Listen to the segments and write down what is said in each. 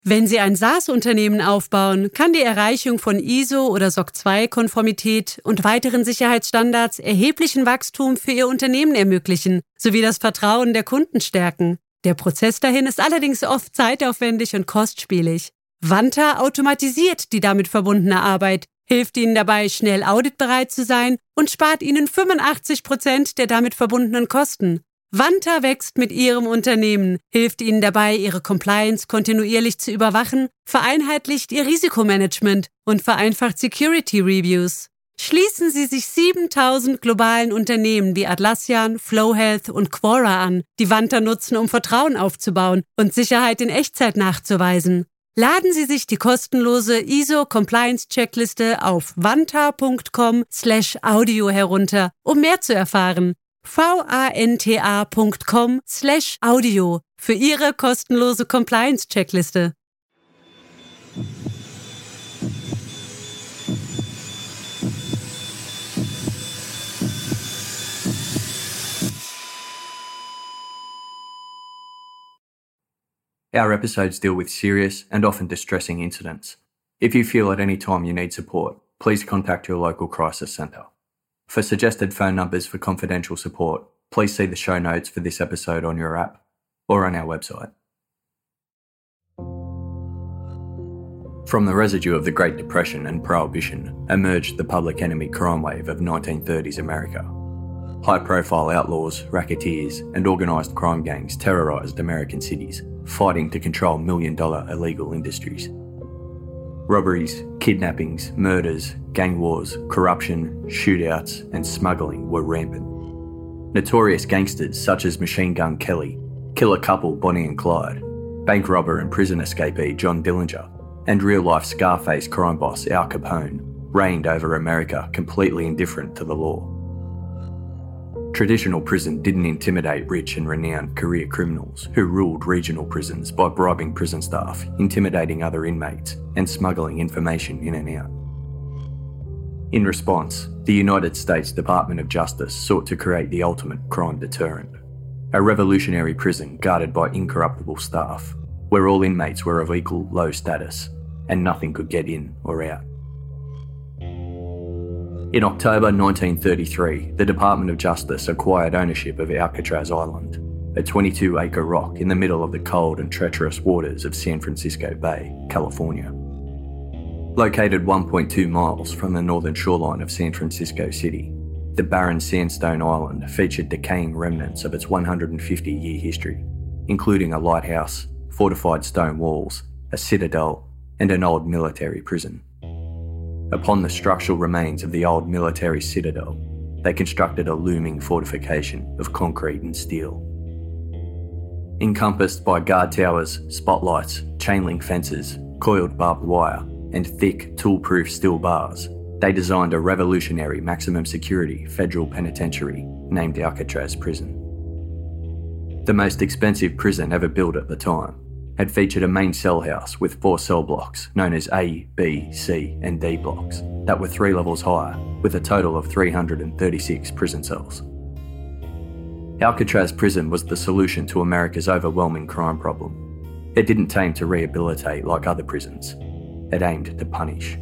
Wenn Sie ein SaaS-Unternehmen aufbauen, kann die Erreichung von ISO- oder SOC 2-Konformität und weiteren Sicherheitsstandards erheblichen Wachstum für Ihr Unternehmen ermöglichen, sowie das Vertrauen der Kunden stärken. Der Prozess dahin ist allerdings oft zeitaufwendig und kostspielig. Vanta automatisiert die damit verbundene Arbeit, hilft Ihnen dabei, schnell auditbereit zu sein und spart Ihnen 85% der damit verbundenen Kosten. Vanta wächst mit Ihrem Unternehmen, hilft Ihnen dabei, Ihre Compliance kontinuierlich zu überwachen, vereinheitlicht Ihr Risikomanagement und vereinfacht Security Reviews. Schließen Sie sich 7000 globalen Unternehmen wie Atlassian, Flowhealth und Quora an, die Vanta nutzen, um Vertrauen aufzubauen und Sicherheit in Echtzeit nachzuweisen. Laden Sie sich die kostenlose ISO-Compliance-Checkliste auf vanta.com/audio herunter, um mehr zu erfahren. vanta.com/audio für Ihre kostenlose Compliance-Checkliste. Our episodes deal with serious and often distressing incidents. If you feel at any time you need support, please contact your local crisis centre. For suggested phone numbers for confidential support, please see the show notes for this episode on your app or on our website. From the residue of the Great Depression and Prohibition emerged the public enemy crime wave of 1930s America. High-profile outlaws, racketeers and organised crime gangs terrorised American cities, fighting to control million-dollar illegal industries. Robberies, kidnappings, murders, gang wars, corruption, shootouts and smuggling were rampant. Notorious gangsters such as Machine Gun Kelly, killer couple Bonnie and Clyde, bank robber and prison escapee John Dillinger, and real-life Scarface crime boss Al Capone reigned over America completely indifferent to the law. Traditional prison didn't intimidate rich and renowned career criminals who ruled regional prisons by bribing prison staff, intimidating other inmates, and smuggling information in and out. In response, the United States Department of Justice sought to create the ultimate crime deterrent, a revolutionary prison guarded by incorruptible staff, where all inmates were of equal low status and nothing could get in or out. In October 1933, the Department of Justice acquired ownership of Alcatraz Island, a 22-acre rock in the middle of the cold and treacherous waters of San Francisco Bay, California. Located 1.2 miles from the northern shoreline of San Francisco City, the barren sandstone island featured decaying remnants of its 150-year history, including a lighthouse, fortified stone walls, a citadel, and an old military prison. Upon the structural remains of the old military citadel, they constructed a looming fortification of concrete and steel. Encompassed by guard towers, spotlights, chain-link fences, coiled barbed wire, and thick, tool-proof steel bars, they designed a revolutionary maximum security federal penitentiary named Alcatraz Prison. The most expensive prison ever built at the time had featured a main cell house with 4 cell blocks known as A, B, C and D blocks that were 3 levels higher, with a total of 336 prison cells. Alcatraz Prison was the solution to America's overwhelming crime problem. It didn't aim to rehabilitate like other prisons. It aimed to punish.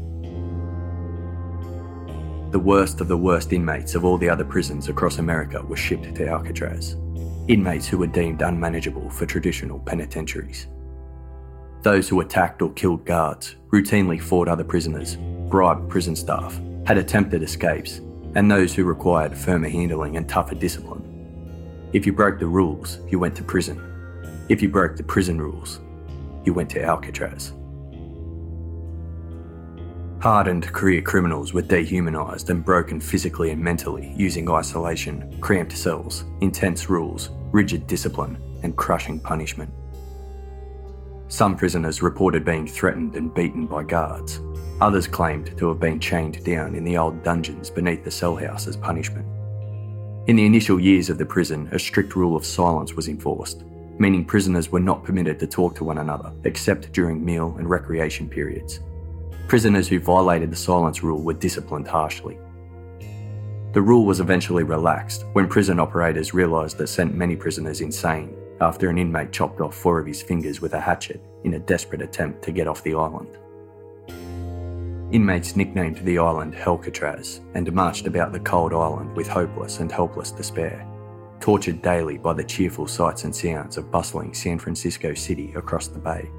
The worst of the worst inmates of all the other prisons across America were shipped to Alcatraz, inmates who were deemed unmanageable for traditional penitentiaries. Those who attacked or killed guards, routinely fought other prisoners, bribed prison staff, had attempted escapes, and those who required firmer handling and tougher discipline. If you broke the rules, you went to prison. If you broke the prison rules, you went to Alcatraz. Hardened career criminals were dehumanised and broken physically and mentally using isolation, cramped cells, intense rules, rigid discipline, and crushing punishment. Some prisoners reported being threatened and beaten by guards. Others claimed to have been chained down in the old dungeons beneath the cell house as punishment. In the initial years of the prison, a strict rule of silence was enforced, meaning prisoners were not permitted to talk to one another except during meal and recreation periods. Prisoners who violated the silence rule were disciplined harshly. The rule was eventually relaxed when prison operators realised it sent many prisoners insane after an inmate chopped off 4 of his fingers with a hatchet in a desperate attempt to get off the island. Inmates nicknamed the island Alcatraz and marched about the cold island with hopeless and helpless despair, tortured daily by the cheerful sights and sounds of bustling San Francisco City across the bay.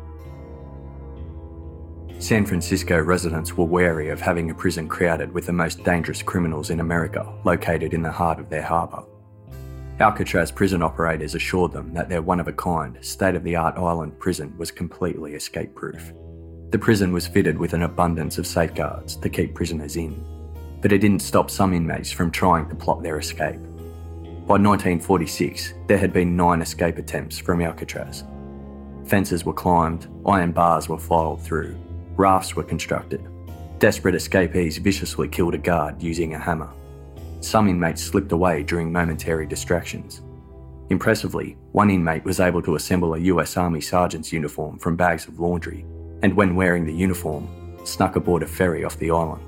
San Francisco residents were wary of having a prison crowded with the most dangerous criminals in America located in the heart of their harbour. Alcatraz prison operators assured them that their one-of-a-kind, state-of-the-art island prison was completely escape-proof. The prison was fitted with an abundance of safeguards to keep prisoners in, but it didn't stop some inmates from trying to plot their escape. By 1946, there had been 9 escape attempts from Alcatraz. Fences were climbed, iron bars were filed through, rafts were constructed. Desperate escapees viciously killed a guard using a hammer. Some inmates slipped away during momentary distractions. Impressively, one inmate was able to assemble a US Army sergeant's uniform from bags of laundry, and when wearing the uniform, snuck aboard a ferry off the island.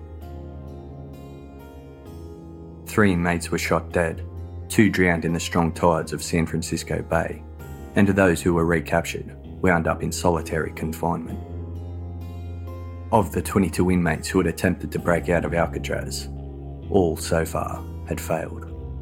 3 inmates were shot dead, 2 drowned in the strong tides of San Francisco Bay, and those who were recaptured wound up in solitary confinement. Of the 22 inmates who had attempted to break out of Alcatraz, all so far had failed.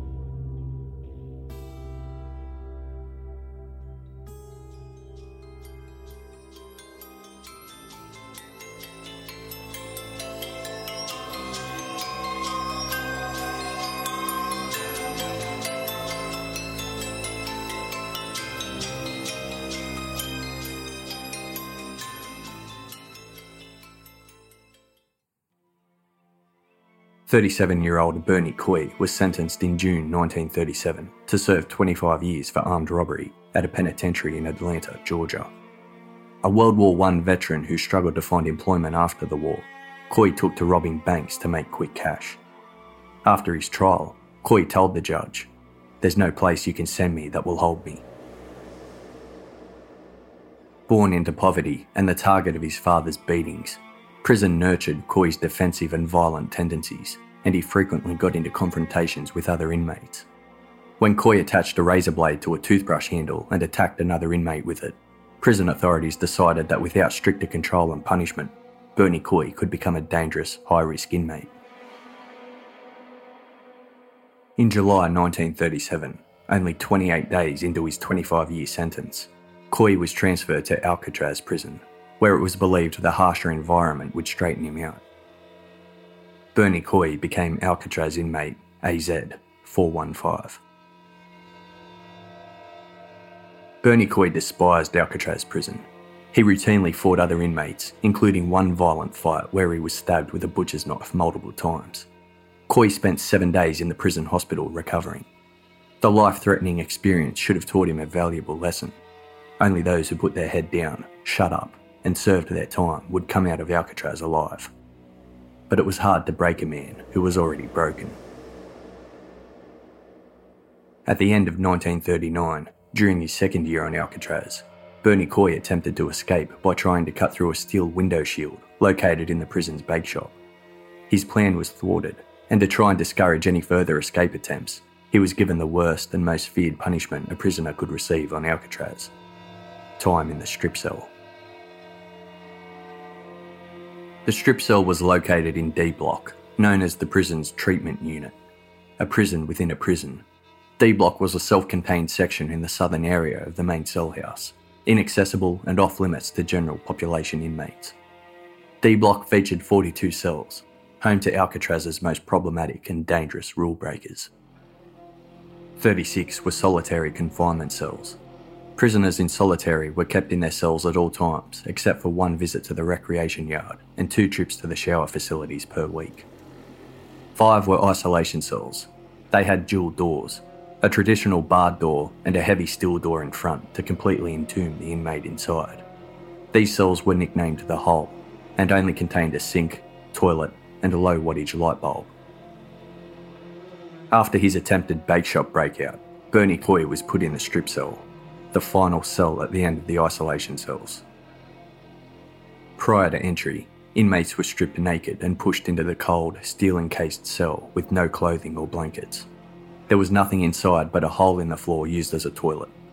"37-year-old Bernie Coy was sentenced in June 1937 to serve 25 years for armed robbery at a penitentiary in Atlanta, Georgia. A World War I veteran who struggled to find employment after the war, Coy took to robbing banks to make quick cash. After his trial, Coy told the judge, "There's no place you can send me that will hold me." Born into poverty and the target of his father's beatings, prison nurtured Coy's defensive and violent tendencies, and he frequently got into confrontations with other inmates. When Coy attached a razor blade to a toothbrush handle and attacked another inmate with it, prison authorities decided that without stricter control and punishment, Bernie Coy could become a dangerous, high-risk inmate. In July 1937, only 28 days into his 25-year sentence, Coy was transferred to Alcatraz prison, where it was believed the harsher environment would straighten him out. Bernie Coy became Alcatraz inmate AZ-415. Bernie Coy despised Alcatraz prison. He routinely fought other inmates, including one violent fight where he was stabbed with a butcher's knife multiple times. Coy spent 7 days in the prison hospital recovering. The life-threatening experience should have taught him a valuable lesson. Only those who put their head down, shut up, and served their time would come out of Alcatraz alive. But it was hard to break a man who was already broken. At the end of 1939, during his second year on Alcatraz, Bernie Coy attempted to escape by trying to cut through a steel window shield located in the prison's bake shop. His plan was thwarted, and to try and discourage any further escape attempts, he was given the worst and most feared punishment a prisoner could receive on Alcatraz: time in the strip cell. The strip cell was located in D Block, known as the prison's treatment unit, a prison within a prison. D Block was a self-contained section in the southern area of the main cell house, inaccessible and off-limits to general population inmates. D Block featured 42 cells, home to Alcatraz's most problematic and dangerous rule breakers. 36 were solitary confinement cells. Prisoners in solitary were kept in their cells at all times, except for one visit to the recreation yard and 2 trips to the shower facilities per week. 5 were isolation cells. They had dual doors, a traditional barred door and a heavy steel door in front to completely entomb the inmate inside. These cells were nicknamed the Hole and only contained a sink, toilet and a low wattage light bulb. After his attempted bake shop breakout, Bernie Coy was put in the strip cell, the final cell at the end of the isolation cells. Prior to entry, inmates were stripped naked and pushed into the cold, steel-encased cell with no clothing or blankets. There was nothing inside but a hole in the floor used as a toilet,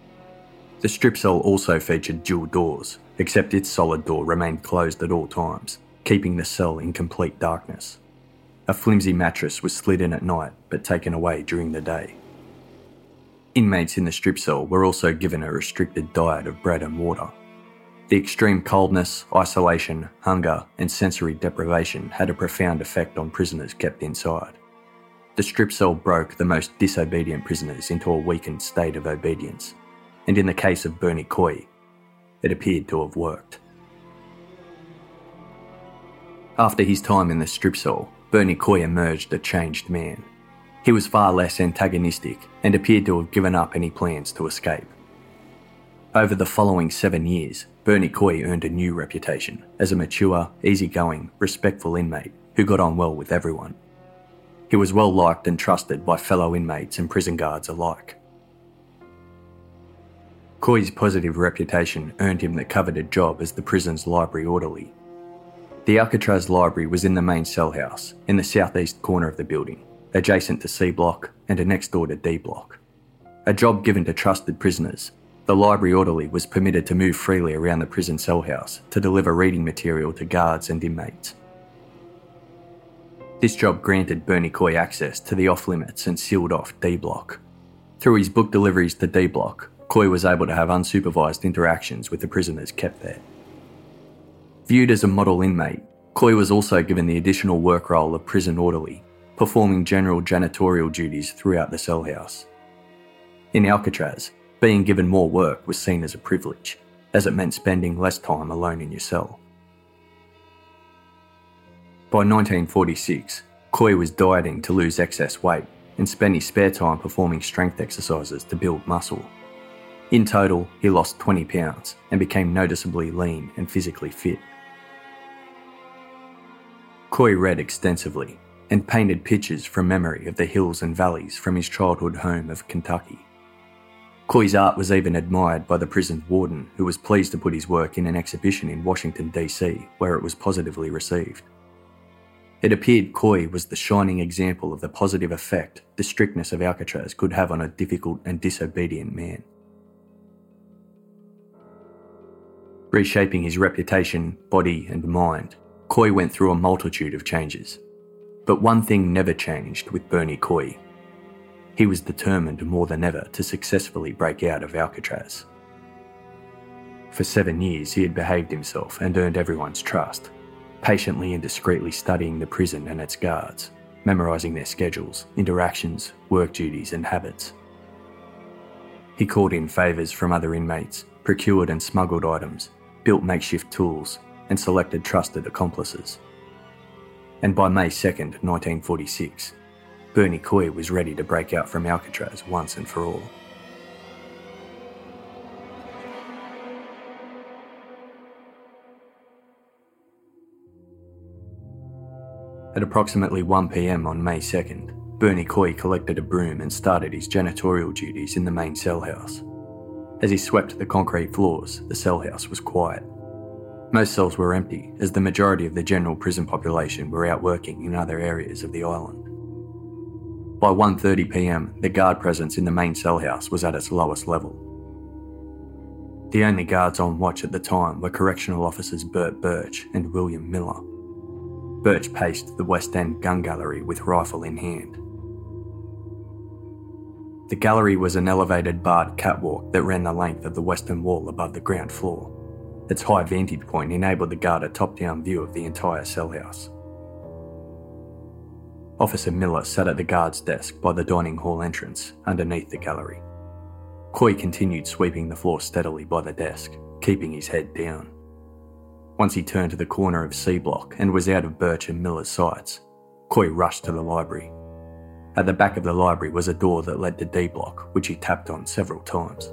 The strip cell also featured dual doors, except its solid door remained closed at all times, keeping the cell in complete darkness. A flimsy mattress was slid in at night but taken away during the day. Inmates in the strip cell were also given a restricted diet of bread and water. The extreme coldness, isolation, hunger, and sensory deprivation had a profound effect on prisoners kept inside. The strip cell broke the most disobedient prisoners into a weakened state of obedience, and in the case of Bernie Coy, it appeared to have worked. After his time in the strip cell, Bernie Coy emerged a changed man. He was far less antagonistic and appeared to have given up any plans to escape. Over the following 7 years, Bernie Coy earned a new reputation as a mature, easygoing, respectful inmate who got on well with everyone. He was well liked and trusted by fellow inmates and prison guards alike. Coy's positive reputation earned him the coveted job as the prison's library orderly. The Alcatraz library was in the main cell house, in the southeast corner of the building, adjacent to C Block and next door to D Block. A job given to trusted prisoners, the library orderly was permitted to move freely around the prison cell house to deliver reading material to guards and inmates. This job granted Bernie Coy access to the off-limits and sealed-off D Block. Through his book deliveries to D Block, Coy was able to have unsupervised interactions with the prisoners kept there. Viewed as a model inmate, Coy was also given the additional work role of prison orderly, performing general janitorial duties throughout the cell house. In Alcatraz, being given more work was seen as a privilege, as it meant spending less time alone in your cell. By 1946, Coy was dieting to lose excess weight and spent his spare time performing strength exercises to build muscle. In total, he lost 20 pounds and became noticeably lean and physically fit. Coy read extensively and painted pictures from memory of the hills and valleys from his childhood home of Kentucky. Coy's art was even admired by the prison's warden, who was pleased to put his work in an exhibition in Washington, D.C., where it was positively received. It appeared Coy was the shining example of the positive effect the strictness of Alcatraz could have on a difficult and disobedient man. Reshaping his reputation, body and mind, Coy went through a multitude of changes. But one thing never changed with Bernie Coy. He was determined more than ever to successfully break out of Alcatraz. For 7 years he had behaved himself and earned everyone's trust, patiently and discreetly studying the prison and its guards, memorising their schedules, interactions, work duties and habits. He called in favours from other inmates, procured and smuggled items, built makeshift tools, and selected trusted accomplices. And by May 2nd, 1946, Bernie Coy was ready to break out from Alcatraz once and for all. At approximately 1 p.m. on May 2nd, Bernie Coy collected a broom and started his janitorial duties in the main cell house. As he swept the concrete floors, the cell house was quiet. Most cells were empty, as the majority of the general prison population were out working in other areas of the island. By 1:30 p.m, the guard presence in the main cell house was at its lowest level. The only guards on watch at the time were correctional officers Bert Birch and William Miller. Birch paced the West End gun gallery with rifle in hand. The gallery was an elevated barred catwalk that ran the length of the western wall above the ground floor. Its high vantage point enabled the guard a top-down view of the entire cell house. Officer Miller sat at the guard's desk by the dining hall entrance, underneath the gallery. Coy continued sweeping the floor steadily by the desk, keeping his head down. Once he turned to the corner of C Block and was out of Birch and Miller's sights, Coy rushed to the library. At the back of the library was a door that led to D Block, which he tapped on several times.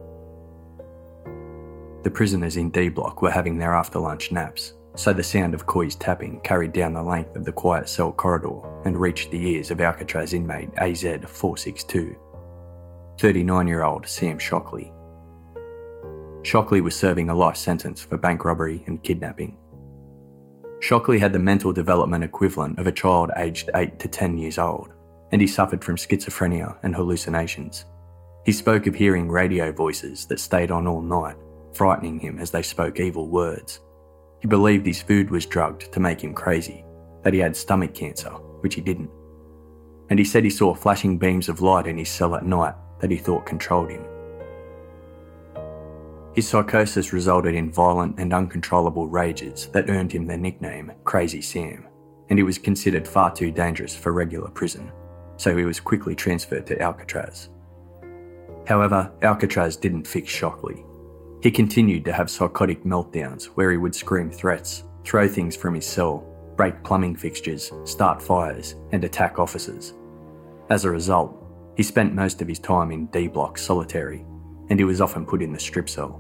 The prisoners in D Block were having their after-lunch naps, so the sound of Coy's tapping carried down the length of the quiet cell corridor and reached the ears of Alcatraz inmate AZ-462, 39-year-old Sam Shockley. Shockley was serving a life sentence for bank robbery and kidnapping. Shockley had the mental development equivalent of a child aged 8 to 10 years old, and he suffered from schizophrenia and hallucinations. He spoke of hearing radio voices that stayed on all night, frightening him as they spoke evil words. He believed his food was drugged to make him crazy, that he had stomach cancer, which he didn't. And he said he saw flashing beams of light in his cell at night that he thought controlled him. His psychosis resulted in violent and uncontrollable rages that earned him the nickname Crazy Sam, and he was considered far too dangerous for regular prison, so he was quickly transferred to Alcatraz. However, Alcatraz didn't fix Shockley. He continued to have psychotic meltdowns where he would scream threats, throw things from his cell, break plumbing fixtures, start fires, and attack officers. As a result, he spent most of his time in D Block solitary, and he was often put in the strip cell.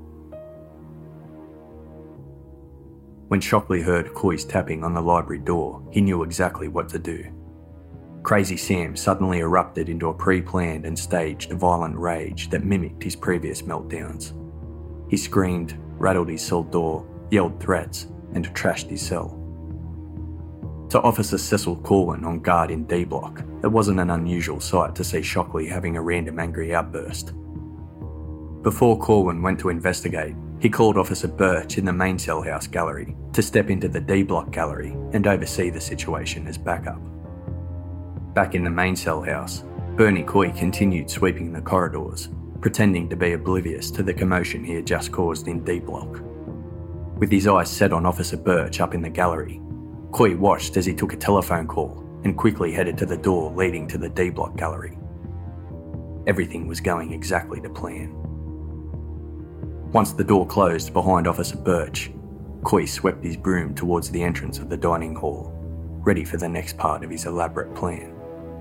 When Shockley heard Coy's tapping on the library door, he knew exactly what to do. Crazy Sam suddenly erupted into a pre-planned and staged violent rage that mimicked his previous meltdowns. He screamed, rattled his cell door, yelled threats, and trashed his cell. To Officer Cecil Corwin on guard in D Block, it wasn't an unusual sight to see Shockley having a random angry outburst. Before Corwin went to investigate, he called Officer Birch in the main cell house gallery to step into the D Block gallery and oversee the situation as backup. Back in the main cell house, Bernie Coy continued sweeping the corridors, pretending to be oblivious to the commotion he had just caused in D Block. With his eyes set on Officer Birch up in the gallery, Coy watched as he took a telephone call and quickly headed to the door leading to the D Block gallery. Everything was going exactly to plan. Once the door closed behind Officer Birch, Coy swept his broom towards the entrance of the dining hall, ready for the next part of his elaborate plan.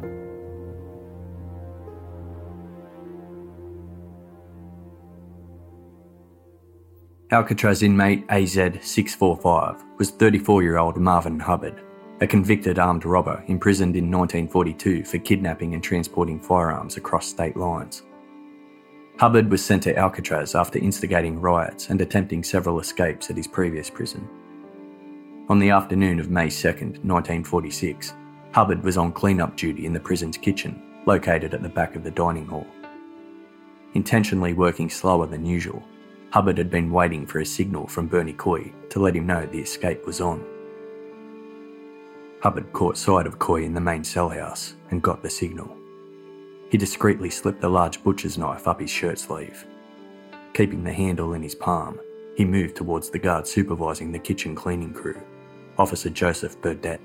Alcatraz inmate AZ-645 was 34-year-old Marvin Hubbard, a convicted armed robber imprisoned in 1942 for kidnapping and transporting firearms across state lines. Hubbard was sent to Alcatraz after instigating riots and attempting several escapes at his previous prison. On the afternoon of May 2nd, 1946, Hubbard was on clean-up duty in the prison's kitchen, located at the back of the dining hall. Intentionally working slower than usual, Hubbard had been waiting for a signal from Bernie Coy to let him know the escape was on. Hubbard caught sight of Coy in the main cell house and got the signal. He discreetly slipped a large butcher's knife up his shirt sleeve. Keeping the handle in his palm, he moved towards the guard supervising the kitchen cleaning crew, Officer Joseph Burdett.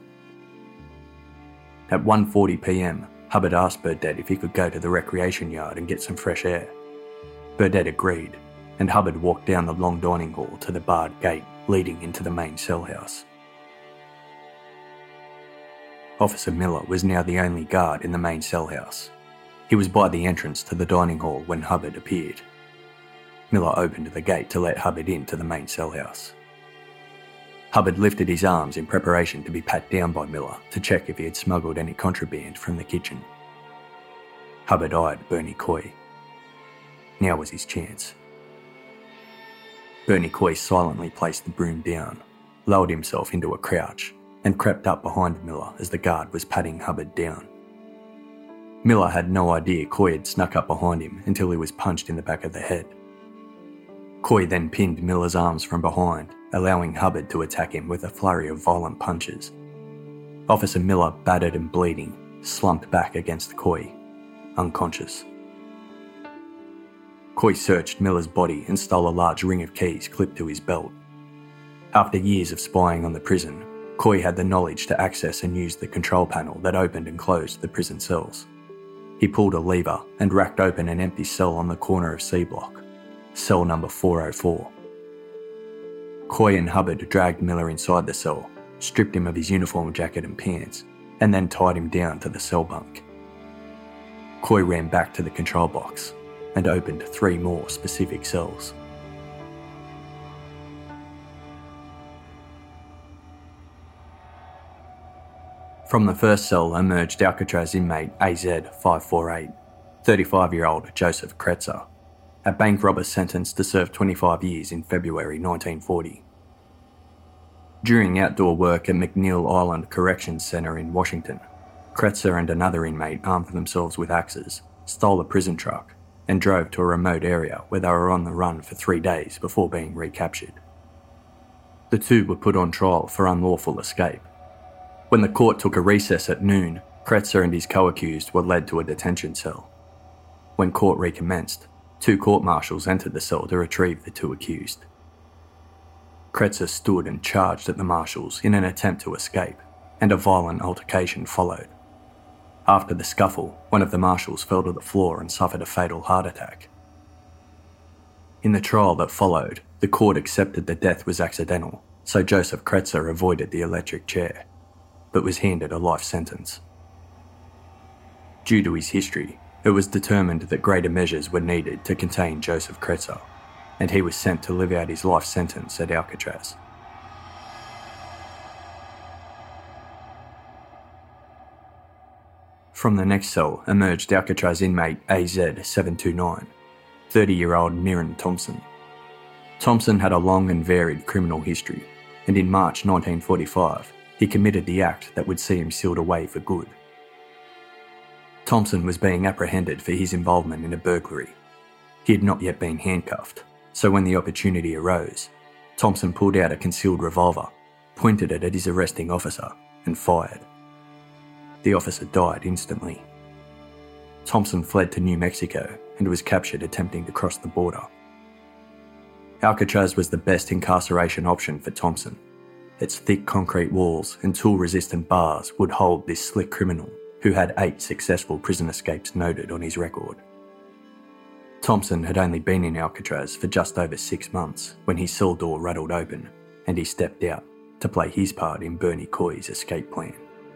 At 1:40 p.m, Hubbard asked Burdett if he could go to the recreation yard and get some fresh air. Burdett agreed, and Hubbard walked down the long dining hall to the barred gate leading into the main cell house. Officer Miller was now the only guard in the main cell house. He was by the entrance to the dining hall when Hubbard appeared. Miller opened the gate to let Hubbard into the main cell house. Hubbard lifted his arms in preparation to be pat down by Miller to check if he had smuggled any contraband from the kitchen. Hubbard eyed Bernie Coy. Now was his chance. Bernie Coy silently placed the broom down, lowered himself into a crouch, and crept up behind Miller as the guard was patting Hubbard down. Miller had no idea Coy had snuck up behind him until he was punched in the back of the head. Coy then pinned Miller's arms from behind, allowing Hubbard to attack him with a flurry of violent punches. Officer Miller, battered and bleeding, slumped back against Coy, unconscious. Coy searched Miller's body and stole a large ring of keys clipped to his belt. After years of spying on the prison, Coy had the knowledge to access and use the control panel that opened and closed the prison cells. He pulled a lever and racked open an empty cell on the corner of C Block, cell number 404. Coy and Hubbard dragged Miller inside the cell, stripped him of his uniform jacket and pants, and then tied him down to the cell bunk. Coy ran back to the control box and opened 3 more specific cells. From the first cell emerged Alcatraz inmate AZ-548, 35-year-old Joseph Kretzer, a bank robber sentenced to serve 25 years in February 1940. During outdoor work at McNeil Island Corrections Center in Washington, Kretzer and another inmate armed themselves with axes, stole a prison truck, and drove to a remote area where they were on the run for 3 days before being recaptured. The two were put on trial for unlawful escape. When the court took a recess at noon, Kretzer and his co-accused were led to a detention cell. When court recommenced, 2 court-martials entered the cell to retrieve the 2 accused. Kretzer stood and charged at the marshals in an attempt to escape, and a violent altercation followed. After the scuffle, one of the marshals fell to the floor and suffered a fatal heart attack. In the trial that followed, the court accepted the death was accidental, so Joseph Kretzer avoided the electric chair, but was handed a life sentence. Due to his history, it was determined that greater measures were needed to contain Joseph Kretzer, and he was sent to live out his life sentence at Alcatraz. From the next cell emerged Alcatraz inmate AZ-729, 30-year-old Miran Thompson. Thompson had a long and varied criminal history, and in March 1945, he committed the act that would see him sealed away for good. Thompson was being apprehended for his involvement in a burglary. He had not yet been handcuffed, so when the opportunity arose, Thompson pulled out a concealed revolver, pointed it at his arresting officer, and fired. The officer died instantly. Thompson fled to New Mexico and was captured attempting to cross the border. Alcatraz was the best incarceration option for Thompson. Its thick concrete walls and tool-resistant bars would hold this slick criminal who had 8 successful prison escapes noted on his record. Thompson had only been in Alcatraz for just over 6 months when his cell door rattled open and he stepped out to play his part in Bernie Coy's escape plan.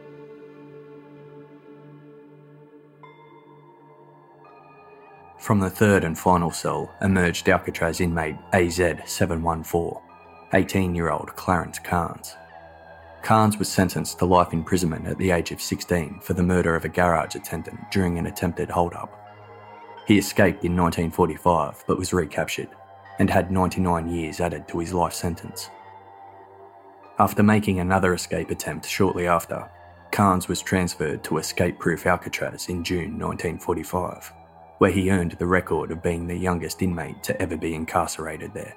From the third and final cell emerged Alcatraz inmate AZ-714, 18-year-old Clarence Carnes. Carnes was sentenced to life imprisonment at the age of 16 for the murder of a garage attendant during an attempted hold-up. He escaped in 1945 but was recaptured and had 99 years added to his life sentence. After making another escape attempt shortly after, Carnes was transferred to escape-proof Alcatraz in June 1945. Where he earned the record of being the youngest inmate to ever be incarcerated there.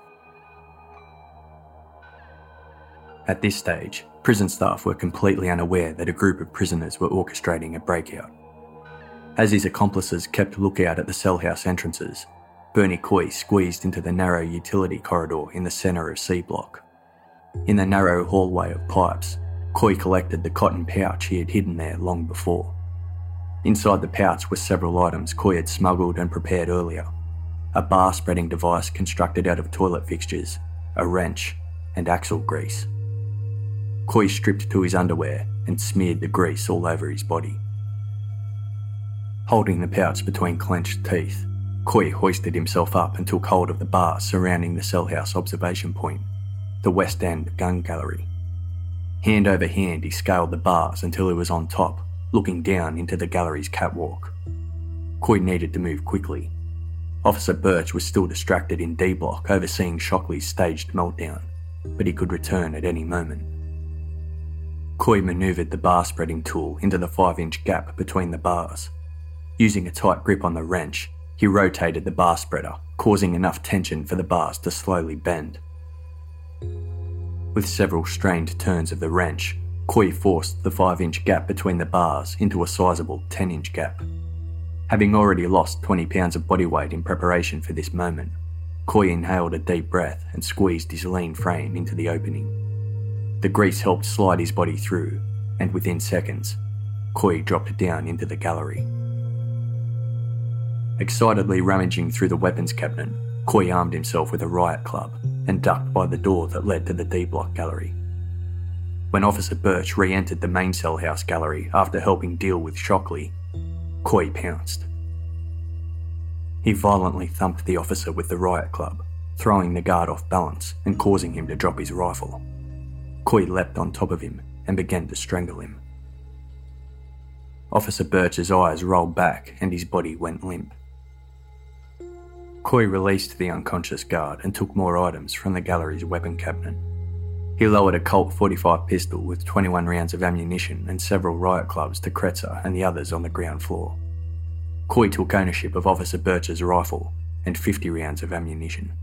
At this stage, prison staff were completely unaware that a group of prisoners were orchestrating a breakout. As his accomplices kept lookout at the cell house entrances, Bernie Coy squeezed into the narrow utility corridor in the centre of C Block. In the narrow hallway of pipes, Coy collected the cotton pouch he had hidden there long before. Inside the pouch were several items Coy had smuggled and prepared earlier. A bar spreading device constructed out of toilet fixtures, a wrench, and axle grease. Coy stripped to his underwear and smeared the grease all over his body. Holding the pouch between clenched teeth, Coy hoisted himself up and took hold of the bar surrounding the cell house observation point, the West End Gun Gallery. Hand over hand he scaled the bars until he was on top, looking down into the gallery's catwalk. Coy needed to move quickly. Officer Birch was still distracted in D Block overseeing Shockley's staged meltdown, but he could return at any moment. Coy manoeuvred the bar spreading tool into the 5-inch gap between the bars. Using a tight grip on the wrench, he rotated the bar spreader, causing enough tension for the bars to slowly bend. With several strained turns of the wrench, Coy forced the 5-inch gap between the bars into a sizable 10-inch gap. Having already lost 20 pounds of body weight in preparation for this moment, Coy inhaled a deep breath and squeezed his lean frame into the opening. The grease helped slide his body through, and within seconds, Coy dropped down into the gallery. Excitedly rummaging through the weapons cabinet, Coy armed himself with a riot club and ducked by the door that led to the D Block gallery. When Officer Birch re-entered the main cell house gallery after helping deal with Shockley, Coy pounced. He violently thumped the officer with the riot club, throwing the guard off balance and causing him to drop his rifle. Coy leapt on top of him and began to strangle him. Officer Birch's eyes rolled back and his body went limp. Coy released the unconscious guard and took more items from the gallery's weapon cabinet. He lowered a Colt .45 pistol with 21 rounds of ammunition and several riot clubs to Kretzer and the others on the ground floor. Coy took ownership of Officer Birch's rifle and 50 rounds of ammunition.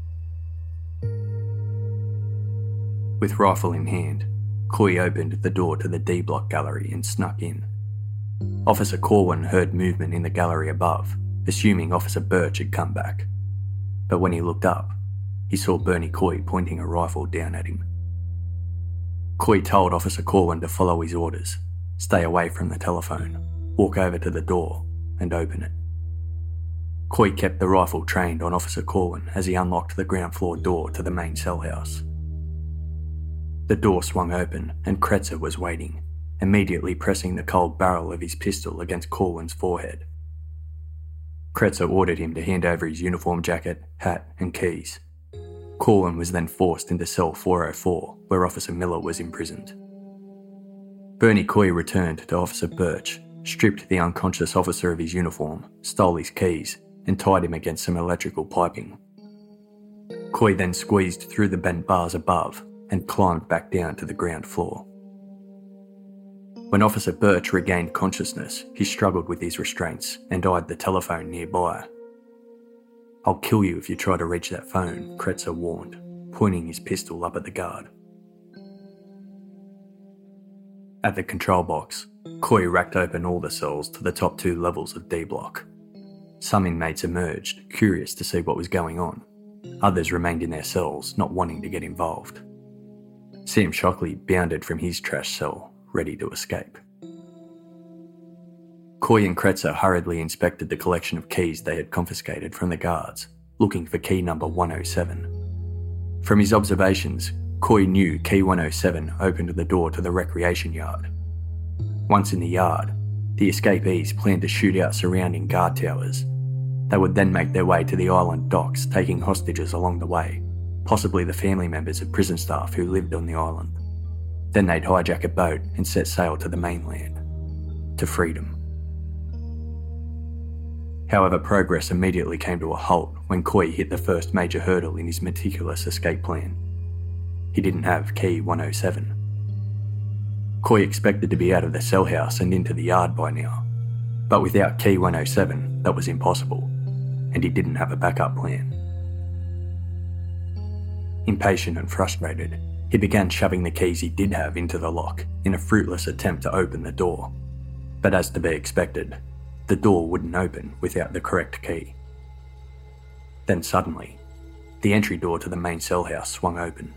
With rifle in hand, Coy opened the door to the D Block gallery and snuck in. Officer Corwin heard movement in the gallery above, assuming Officer Birch had come back. But when he looked up, he saw Bernie Coy pointing a rifle down at him. Coy told Officer Corwin to follow his orders, stay away from the telephone, walk over to the door and open it. Coy kept the rifle trained on Officer Corwin as he unlocked the ground floor door to the main cell house. The door swung open and Kretzer was waiting, immediately pressing the cold barrel of his pistol against Corwin's forehead. Kretzer ordered him to hand over his uniform jacket, hat and keys. Corwin was then forced into cell 404, where Officer Miller was imprisoned. Bernie Coy returned to Officer Birch, stripped the unconscious officer of his uniform, stole his keys, and tied him against some electrical piping. Coy then squeezed through the bent bars above and climbed back down to the ground floor. When Officer Birch regained consciousness, he struggled with his restraints and eyed the telephone nearby. "I'll kill you if you try to reach that phone," Kretzer warned, pointing his pistol up at the guard. At the control box, Coy racked open all the cells to the top 2 levels of D Block. Some inmates emerged, curious to see what was going on. Others remained in their cells, not wanting to get involved. Sam Shockley bounded from his trash cell, ready to escape. Coy and Kretzer hurriedly inspected the collection of keys they had confiscated from the guards, looking for key number 107. From his observations, Coy knew key 107 opened the door to the recreation yard. Once in the yard, the escapees planned to shoot out surrounding guard towers. They would then make their way to the island docks, taking hostages along the way, possibly the family members of prison staff who lived on the island. Then they'd hijack a boat and set sail to the mainland, to freedom. However, progress immediately came to a halt when Coy hit the first major hurdle in his meticulous escape plan. He didn't have key 107. Coy expected to be out of the cell house and into the yard by now, but without key 107, that was impossible, and he didn't have a backup plan. Impatient and frustrated, he began shoving the keys he did have into the lock in a fruitless attempt to open the door. But as to be expected, the door wouldn't open without the correct key. Then suddenly, the entry door to the main cell house swung open.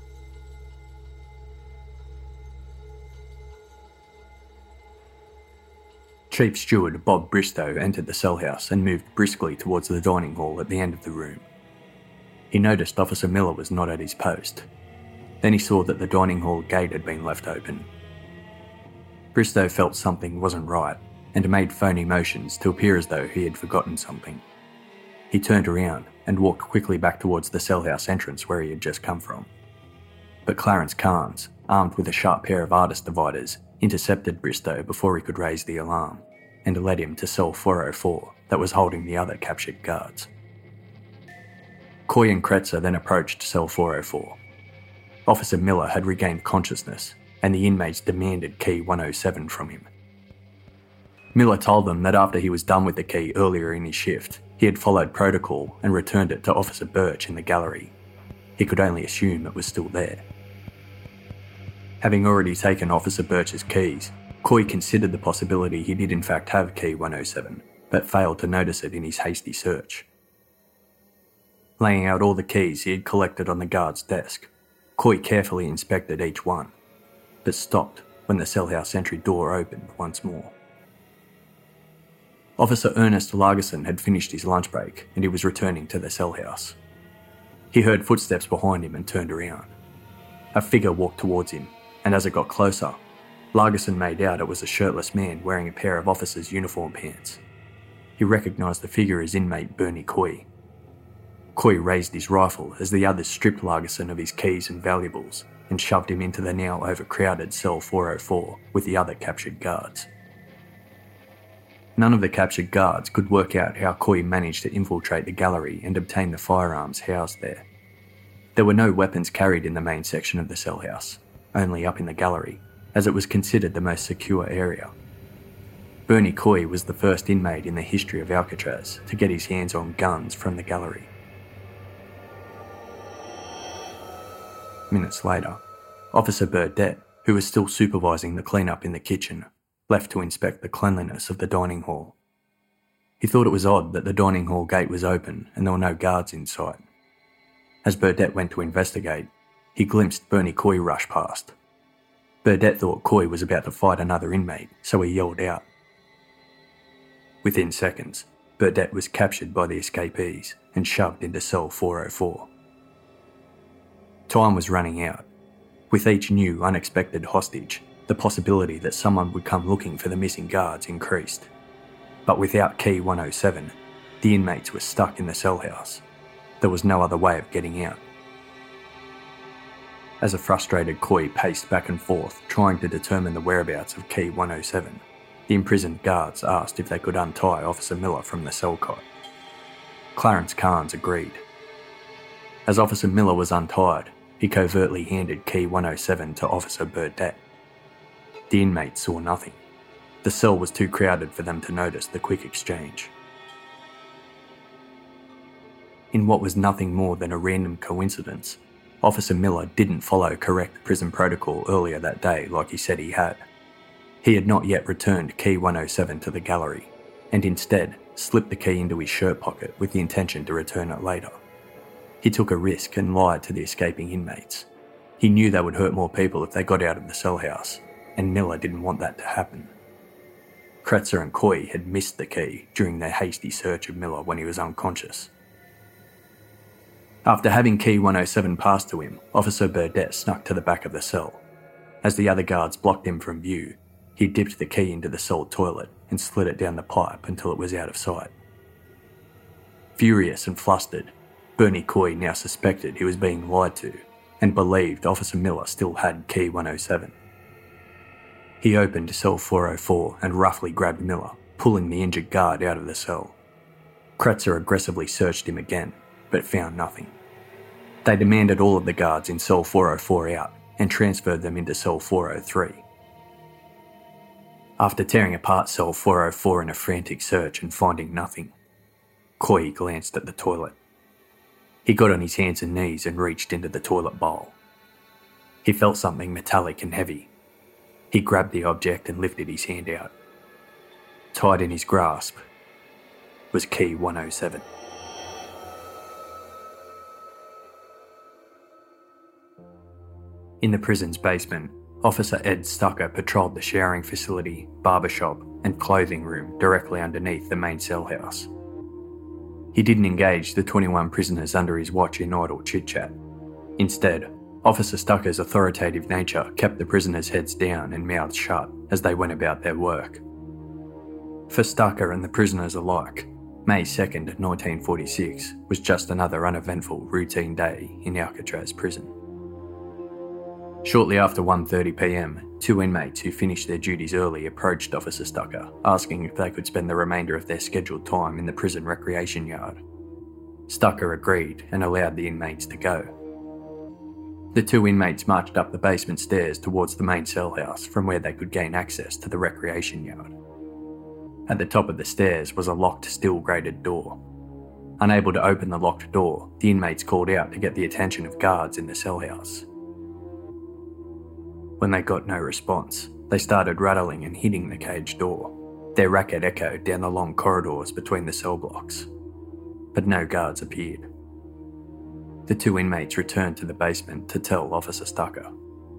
Chief Steward Bob Bristow entered the cell house and moved briskly towards the dining hall at the end of the room. He noticed Officer Miller was not at his post. Then he saw that the dining hall gate had been left open. Bristow felt something wasn't right and made phony motions to appear as though he had forgotten something. He turned around and walked quickly back towards the cell house entrance where he had just come from. But Clarence Carnes, armed with a sharp pair of artist dividers, intercepted Bristow before he could raise the alarm and led him to cell 404 that was holding the other captured guards. Coy and Kretzer then approached cell 404. Officer Miller had regained consciousness and the inmates demanded key 107 from him. Miller told them that after he was done with the key earlier in his shift, he had followed protocol and returned it to Officer Birch in the gallery. He could only assume it was still there. Having already taken Officer Birch's keys, Coy considered the possibility he did in fact have key 107, but failed to notice it in his hasty search. Laying out all the keys he had collected on the guard's desk, Coy carefully inspected each one, but stopped when the cell house entry door opened once more. Officer Ernest Largerson had finished his lunch break and he was returning to the cell house. He heard footsteps behind him and turned around. A figure walked towards him, and as it got closer, Largerson made out it was a shirtless man wearing a pair of officer's uniform pants. He recognised the figure as inmate Bernie Coy. Coy raised his rifle as the others stripped Largerson of his keys and valuables and shoved him into the now overcrowded cell 404 with the other captured guards. None of the captured guards could work out how Coy managed to infiltrate the gallery and obtain the firearms housed there. There were no weapons carried in the main section of the cell house, only up in the gallery, as it was considered the most secure area. Bernie Coy was the first inmate in the history of Alcatraz to get his hands on guns from the gallery. Minutes later, Officer Burdett, who was still supervising the clean-up in the kitchen, left to inspect the cleanliness of the dining hall. He thought it was odd that the dining hall gate was open and there were no guards in sight. As Burdett went to investigate, he glimpsed Bernie Coy rush past. Burdett thought Coy was about to fight another inmate, so he yelled out. Within seconds, Burdett was captured by the escapees and shoved into cell 404. Time was running out. With each new, unexpected hostage, the possibility that someone would come looking for the missing guards increased. But without Key 107, the inmates were stuck in the cell house. There was no other way of getting out. As a frustrated Coy paced back and forth, trying to determine the whereabouts of Key 107, the imprisoned guards asked if they could untie Officer Miller from the cell cot. Clarence Carnes agreed. As Officer Miller was untied, he covertly handed Key 107 to Officer Burdett. The inmates saw nothing. The cell was too crowded for them to notice the quick exchange. In what was nothing more than a random coincidence, Officer Miller didn't follow correct prison protocol earlier that day like he said he had. He had not yet returned Key 107 to the gallery, and instead slipped the key into his shirt pocket with the intention to return it later. He took a risk and lied to the escaping inmates. He knew they would hurt more people if they got out of the cell house, and Miller didn't want that to happen. Kretzer and Coy had missed the key during their hasty search of Miller when he was unconscious. After having Key 107 passed to him, Officer Burdett snuck to the back of the cell. As the other guards blocked him from view, he dipped the key into the cell toilet and slid it down the pipe until it was out of sight. Furious and flustered, Bernie Coy now suspected he was being lied to and believed Officer Miller still had Key 107. He opened cell 404 and roughly grabbed Miller, pulling the injured guard out of the cell. Kretzer aggressively searched him again, but found nothing. They demanded all of the guards in cell 404 out and transferred them into cell 403. After tearing apart cell 404 in a frantic search and finding nothing, Coy glanced at the toilet. He got on his hands and knees and reached into the toilet bowl. He felt something metallic and heavy. He grabbed the object and lifted his hand out. Tied in his grasp was Key 107. In the prison's basement, Officer Ed Stucker patrolled the showering facility, barbershop, and clothing room directly underneath the main cell house. He didn't engage the 21 prisoners under his watch in idle chit-chat. Instead, Officer Stucker's authoritative nature kept the prisoners' heads down and mouths shut as they went about their work. For Stucker and the prisoners alike, May 2nd, 1946 was just another uneventful routine day in Alcatraz prison. Shortly after 1:30 p.m, 2 inmates who finished their duties early approached Officer Stucker, asking if they could spend the remainder of their scheduled time in the prison recreation yard. Stucker agreed and allowed the inmates to go. The 2 inmates marched up the basement stairs towards the main cell house from where they could gain access to the recreation yard. At the top of the stairs was a locked steel-grated door. Unable to open the locked door, the inmates called out to get the attention of guards in the cell house. When they got no response, they started rattling and hitting the cage door. Their racket echoed down the long corridors between the cell blocks. But no guards appeared. The 2 inmates returned to the basement to tell Officer Stucker.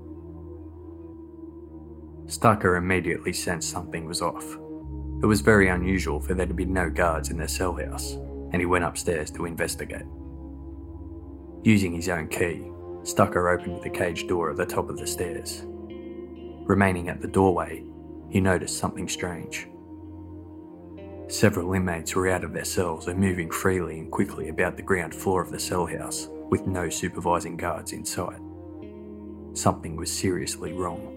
Stucker immediately sensed something was off. It was very unusual for there to be no guards in the cell house, and he went upstairs to investigate. Using his own key, Stucker opened the cage door at the top of the stairs. Remaining at the doorway, he noticed something strange. Several inmates were out of their cells and moving freely and quickly about the ground floor of the cell house, with no supervising guards in sight. Something was seriously wrong.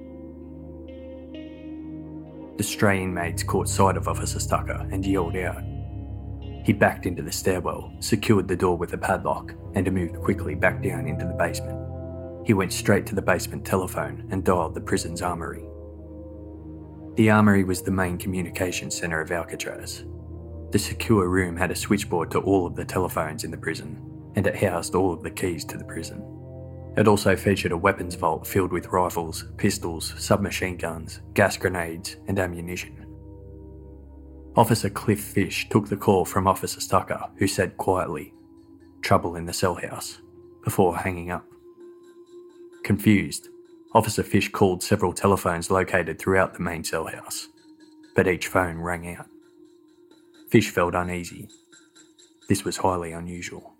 The stray inmates caught sight of Officer Stucker and yelled out. He backed into the stairwell, secured the door with a padlock, and moved quickly back down into the basement. He went straight to the basement telephone and dialed the prison's armory. The armoury was the main communication centre of Alcatraz. The secure room had a switchboard to all of the telephones in the prison, and it housed all of the keys to the prison. It also featured a weapons vault filled with rifles, pistols, submachine guns, gas grenades, and ammunition. Officer Cliff Fish took the call from Officer Stucker, who said quietly, "Trouble in the cell house," before hanging up. Confused, Officer Fish called several telephones located throughout the main cell house, but each phone rang out. Fish felt uneasy. This was highly unusual.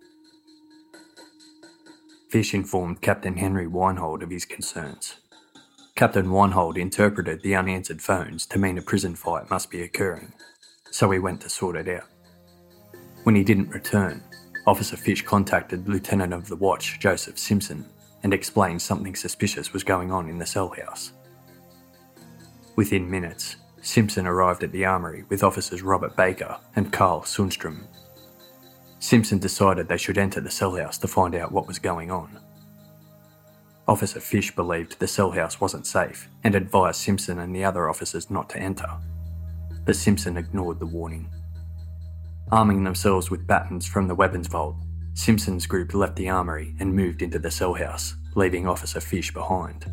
Fish informed Captain Henry Weinhold of his concerns. Captain Weinhold interpreted the unanswered phones to mean a prison fight must be occurring, so he went to sort it out. When he didn't return, Officer Fish contacted Lieutenant of the Watch Joseph Simpson and explained something suspicious was going on in the cell house. Within minutes, Simpson arrived at the armoury with officers Robert Baker and Carl Sundstrom. Simpson decided they should enter the cell house to find out what was going on. Officer Fish believed the cell house wasn't safe and advised Simpson and the other officers not to enter, but Simpson ignored the warning. Arming themselves with batons from the weapons vault, Simpson's group left the armoury and moved into the cell house, leaving Officer Fish behind.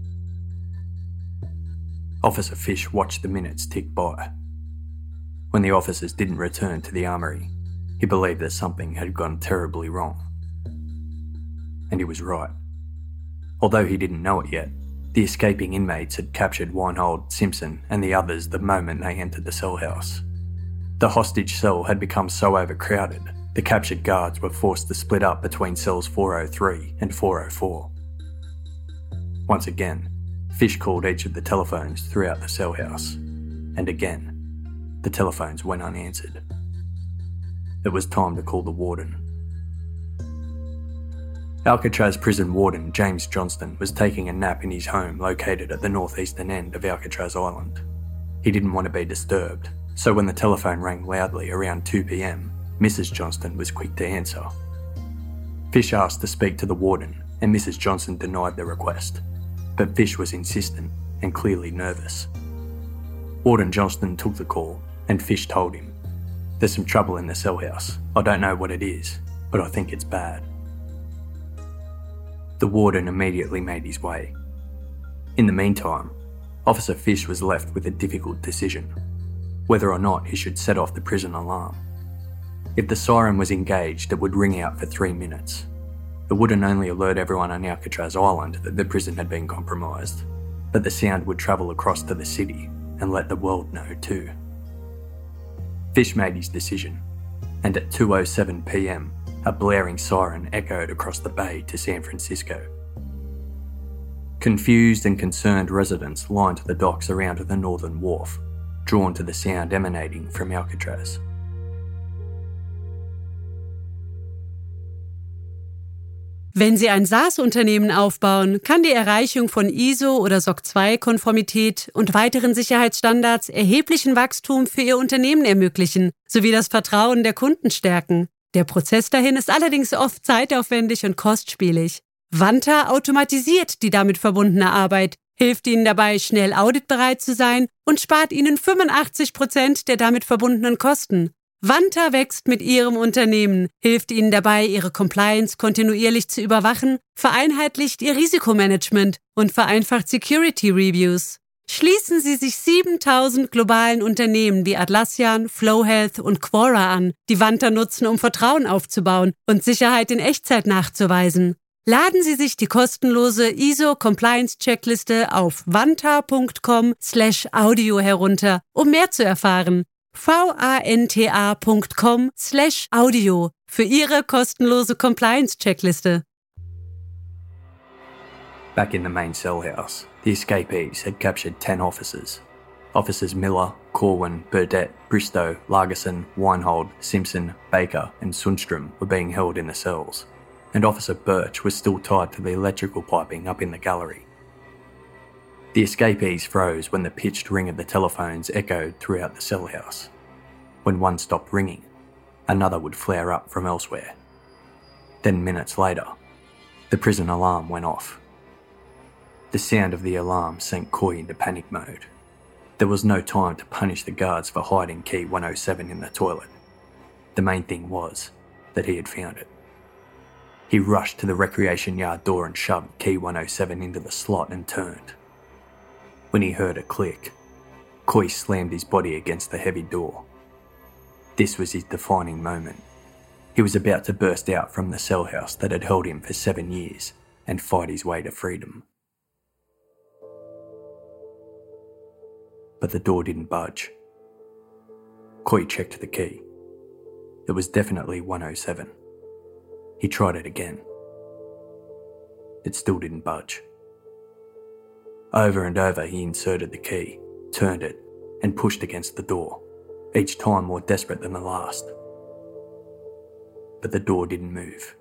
Officer Fish watched the minutes tick by. When the officers didn't return to the armoury, he believed that something had gone terribly wrong. And he was right. Although he didn't know it yet, the escaping inmates had captured Weinhold, Simpson and the others the moment they entered the cell house. The hostage cell had become so overcrowded, the captured guards were forced to split up between cells 403 and 404. Once again, Fish called each of the telephones throughout the cell house, and again, the telephones went unanswered. It was time to call the warden. Alcatraz prison warden James Johnston was taking a nap in his home located at the northeastern end of Alcatraz Island. He didn't want to be disturbed, so when the telephone rang loudly around 2 p.m, Mrs. Johnston was quick to answer. Fish asked to speak to the warden, and Mrs. Johnston denied the request, but Fish was insistent and clearly nervous. Warden Johnston took the call, and Fish told him, "There's some trouble in the cell house. I don't know what it is, but I think it's bad." The warden immediately made his way. In the meantime, Officer Fish was left with a difficult decision, whether or not he should set off the prison alarm. If the siren was engaged, it would ring out for 3 minutes. It wouldn't only alert everyone on Alcatraz Island that the prison had been compromised, but the sound would travel across to the city and let the world know too. Fish made his decision, and at 2:07 p.m, a blaring siren echoed across the bay to San Francisco. Confused and concerned residents lined the docks around the northern wharf, drawn to the sound emanating from Alcatraz. Wenn Sie ein SaaS-Unternehmen aufbauen, kann die Erreichung von ISO- oder SOC 2-Konformität und weiteren Sicherheitsstandards erheblichen Wachstum für Ihr Unternehmen ermöglichen, sowie das Vertrauen der Kunden stärken. Der Prozess dahin ist allerdings oft zeitaufwendig und kostspielig. Vanta automatisiert die damit verbundene Arbeit, hilft Ihnen dabei, schnell auditbereit zu sein und spart Ihnen 85% der damit verbundenen Kosten. Vanta wächst mit Ihrem Unternehmen, hilft Ihnen dabei, Ihre Compliance kontinuierlich zu überwachen, vereinheitlicht Ihr Risikomanagement und vereinfacht Security Reviews. Schließen Sie sich 7000 globalen Unternehmen wie Atlassian, Flowhealth und Quora an, die Vanta nutzen, um Vertrauen aufzubauen und Sicherheit in Echtzeit nachzuweisen. Laden Sie sich die kostenlose ISO-Compliance-Checkliste auf vanta.com/audio herunter, um mehr zu erfahren. vanta.com/audio für Ihre kostenlose Compliance-Checkliste. Back in the main cell house, the escapees had captured 10 officers. Officers Miller, Corwin, Burdett, Bristow, Largerson, Weinhold, Simpson, Baker and Sundstrom were being held in the cells, and Officer Birch was still tied to the electrical piping up in the gallery. The escapees froze when the pitched ring of the telephones echoed throughout the cell house. When one stopped ringing, another would flare up from elsewhere. Then minutes later, the prison alarm went off. The sound of the alarm sent Coy into panic mode. There was no time to punish the guards for hiding key 107 in the toilet. The main thing was that he had found it. He rushed to the recreation yard door and shoved key 107 into the slot and turned. When he heard a click, Coy slammed his body against the heavy door. This was his defining moment. He was about to burst out from the cell house that had held him for 7 years and fight his way to freedom. But the door didn't budge. Coy checked the key. It was definitely 107. He tried it again. It still didn't budge. Over and over he inserted the key, turned it, and pushed against the door, each time more desperate than the last. But the door didn't move.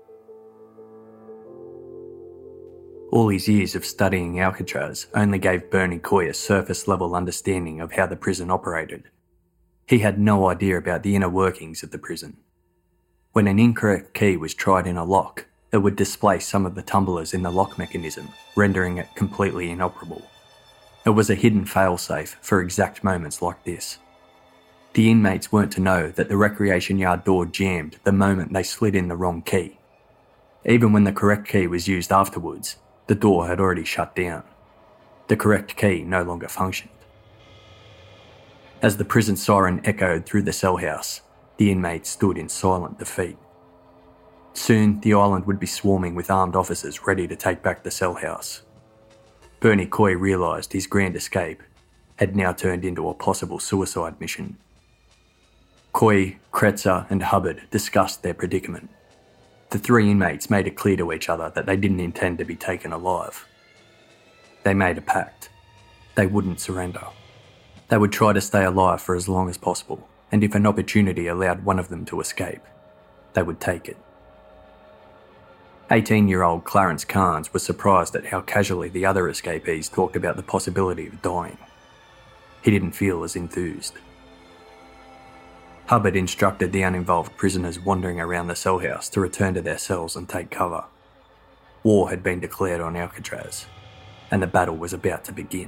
All his years of studying Alcatraz only gave Bernie Coy a surface-level understanding of how the prison operated. He had no idea about the inner workings of the prison. When an incorrect key was tried in a lock, it would displace some of the tumblers in the lock mechanism, rendering it completely inoperable. It was a hidden failsafe for exact moments like this. The inmates weren't to know that the recreation yard door jammed the moment they slid in the wrong key. Even when the correct key was used afterwards, the door had already shut down. The correct key no longer functioned. As the prison siren echoed through the cell house, the inmates stood in silent defeat. Soon, the island would be swarming with armed officers ready to take back the cell house. Bernie Coy realised his grand escape had now turned into a possible suicide mission. Coy, Kretzer and Hubbard discussed their predicament. The three inmates made it clear to each other that they didn't intend to be taken alive. They made a pact. They wouldn't surrender. They would try to stay alive for as long as possible, and if an opportunity allowed one of them to escape, they would take it. 18-year-old Clarence Carnes was surprised at how casually the other escapees talked about the possibility of dying. He didn't feel as enthused. Hubbard instructed the uninvolved prisoners wandering around the cell house to return to their cells and take cover. War had been declared on Alcatraz, and the battle was about to begin.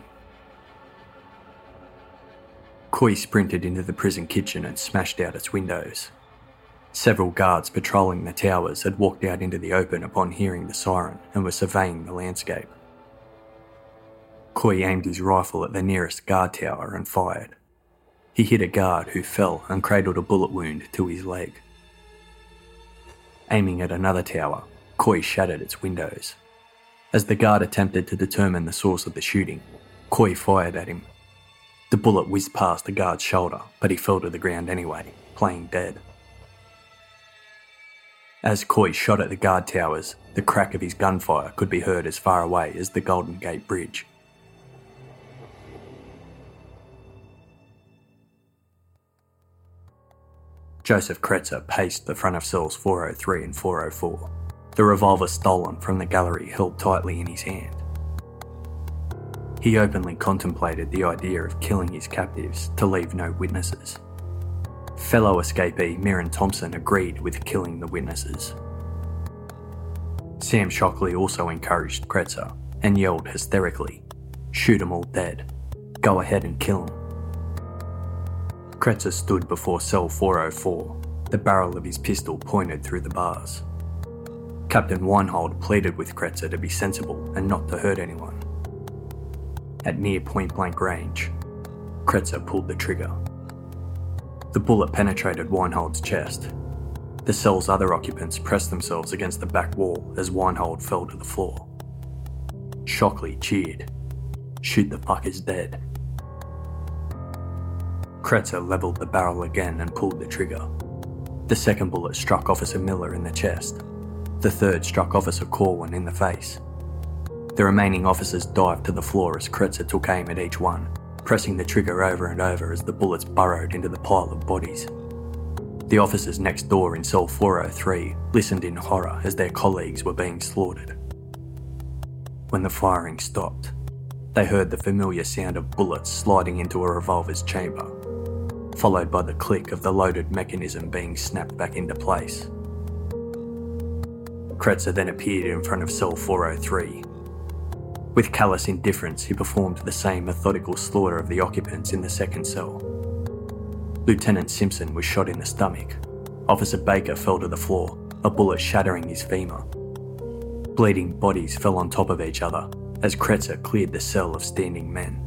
Coy sprinted into the prison kitchen and smashed out its windows. Several guards patrolling the towers had walked out into the open upon hearing the siren and were surveying the landscape. Coy aimed his rifle at the nearest guard tower and fired. He hit a guard who fell and cradled a bullet wound to his leg. Aiming at another tower, Coy shattered its windows. As the guard attempted to determine the source of the shooting, Coy fired at him. The bullet whizzed past the guard's shoulder, but he fell to the ground anyway, playing dead. As Coy shot at the guard towers, the crack of his gunfire could be heard as far away as the Golden Gate Bridge. Joseph Kretzer paced the front of cells 403 and 404, the revolver stolen from the gallery held tightly in his hand. He openly contemplated the idea of killing his captives to leave no witnesses. Fellow escapee Mirren Thompson agreed with killing the witnesses. Sam Shockley also encouraged Kretzer and yelled hysterically, "Shoot 'em all dead. Go ahead and kill 'em." Kretzer stood before cell 404, the barrel of his pistol pointed through the bars. Captain Weinhold pleaded with Kretzer to be sensible and not to hurt anyone. At near point-blank range, Kretzer pulled the trigger. The bullet penetrated Weinhold's chest. The cell's other occupants pressed themselves against the back wall as Weinhold fell to the floor. Shockley cheered, "Shoot the fuckers dead." Kretzer levelled the barrel again and pulled the trigger. The second bullet struck Officer Miller in the chest. The third struck Officer Corwin in the face. The remaining officers dived to the floor as Kretzer took aim at each one, pressing the trigger over and over as the bullets burrowed into the pile of bodies. The officers next door in cell 403 listened in horror as their colleagues were being slaughtered. When the firing stopped, they heard the familiar sound of bullets sliding into a revolver's chamber, followed by the click of the loaded mechanism being snapped back into place. Kretzer then appeared in front of cell 403. With callous indifference, he performed the same methodical slaughter of the occupants in the second cell. Lieutenant Simpson was shot in the stomach. Officer Baker fell to the floor, a bullet shattering his femur. Bleeding bodies fell on top of each other as Kretzer cleared the cell of standing men.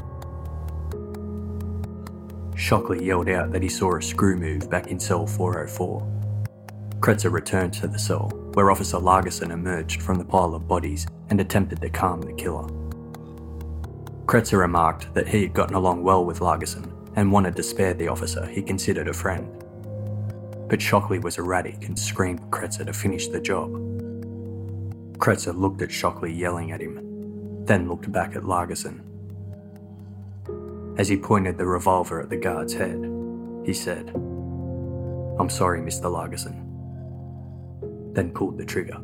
Shockley yelled out that he saw a screw move back in cell 404. Kretzer returned to the cell, where Officer Largerson emerged from the pile of bodies and attempted to calm the killer. Kretzer remarked that he had gotten along well with Largerson and wanted to spare the officer he considered a friend. But Shockley was erratic and screamed for Kretzer to finish the job. Kretzer looked at Shockley yelling at him, then looked back at Largerson. As he pointed the revolver at the guard's head, he said, "I'm sorry, Mr. Largerson," then pulled the trigger.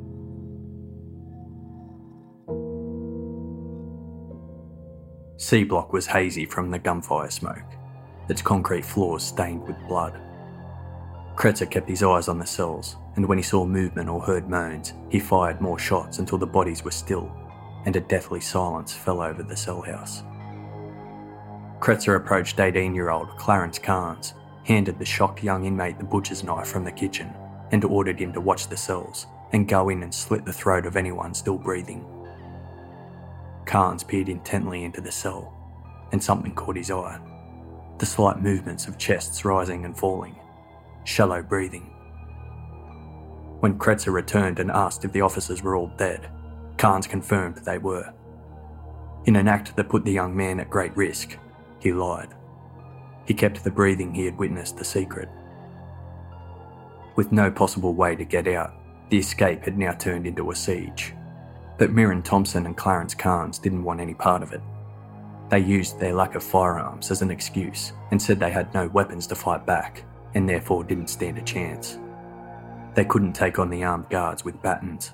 C Block was hazy from the gunfire smoke, its concrete floors stained with blood. Kretzer kept his eyes on the cells, and when he saw movement or heard moans, he fired more shots until the bodies were still, and a deathly silence fell over the cell house. Kretzer approached 18-year-old Clarence Carnes, handed the shocked young inmate the butcher's knife from the kitchen, and ordered him to watch the cells and go in and slit the throat of anyone still breathing. Carnes peered intently into the cell, and something caught his eye. The slight movements of chests rising and falling, shallow breathing. When Kretzer returned and asked if the officers were all dead, Carnes confirmed they were. In an act that put the young man at great risk, he lied. He kept the breathing he had witnessed a secret. With no possible way to get out, the escape had now turned into a siege. But Mirren Thompson and Clarence Carnes didn't want any part of it. They used their lack of firearms as an excuse and said they had no weapons to fight back and therefore didn't stand a chance. They couldn't take on the armed guards with batons.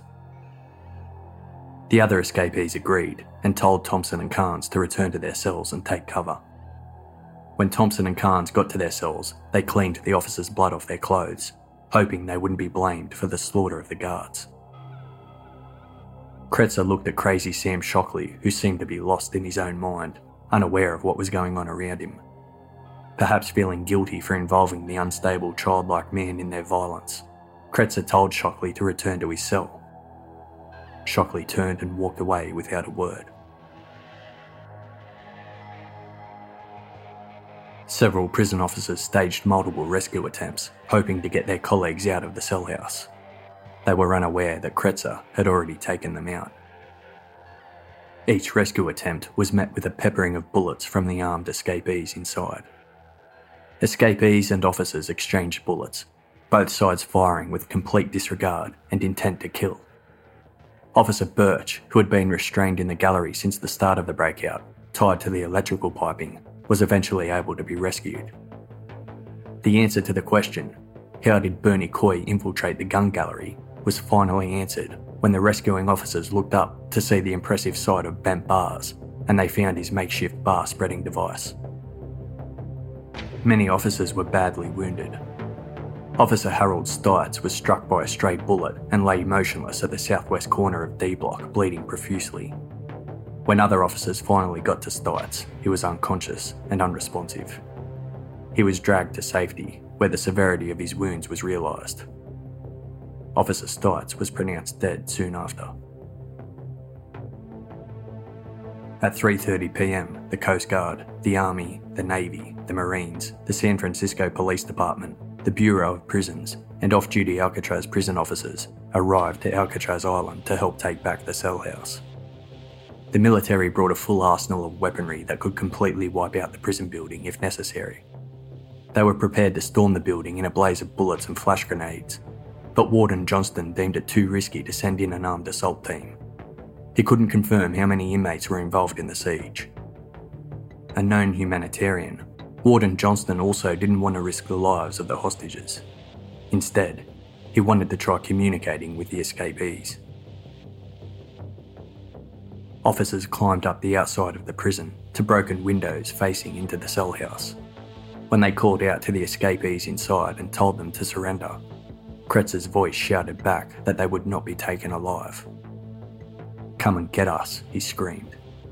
The other escapees agreed and told Thompson and Carnes to return to their cells and take cover. When Thompson and Carnes got to their cells, they cleaned the officers' blood off their clothes, hoping they wouldn't be blamed for the slaughter of the guards. Kretzer looked at crazy Sam Shockley, who seemed to be lost in his own mind, unaware of what was going on around him. Perhaps feeling guilty for involving the unstable, childlike man in their violence, Kretzer told Shockley to return to his cell. Shockley turned and walked away without a word. Several prison officers staged multiple rescue attempts, hoping to get their colleagues out of the cell house. They were unaware that Kretzer had already taken them out. Each rescue attempt was met with a peppering of bullets from the armed escapees inside. Escapees and officers exchanged bullets, both sides firing with complete disregard and intent to kill. Officer Birch, who had been restrained in the gallery since the start of the breakout, tied to the electrical piping, was eventually able to be rescued. The answer to the question, how did Bernie Coy infiltrate the gun gallery, was finally answered when the rescuing officers looked up to see the impressive sight of bent bars, and they found his makeshift bar spreading device. Many officers were badly wounded. Officer Harold Stites was struck by a stray bullet and lay motionless at the southwest corner of D Block, bleeding profusely. When other officers finally got to Stites, he was unconscious and unresponsive. He was dragged to safety, where the severity of his wounds was realised. Officer Stites was pronounced dead soon after. At 3:30 p.m, the Coast Guard, the Army, the Navy, the Marines, the San Francisco Police Department, the Bureau of Prisons, and off-duty Alcatraz prison officers arrived to Alcatraz Island to help take back the cell house. The military brought a full arsenal of weaponry that could completely wipe out the prison building if necessary. They were prepared to storm the building in a blaze of bullets and flash grenades, but Warden Johnston deemed it too risky to send in an armed assault team. He couldn't confirm how many inmates were involved in the siege. A known humanitarian, Warden Johnston also didn't want to risk the lives of the hostages. Instead, he wanted to try communicating with the escapees. Officers climbed up the outside of the prison to broken windows facing into the cell house. When they called out to the escapees inside and told them to surrender, Kretzer's voice shouted back that they would not be taken alive. "Come and get us," he screamed.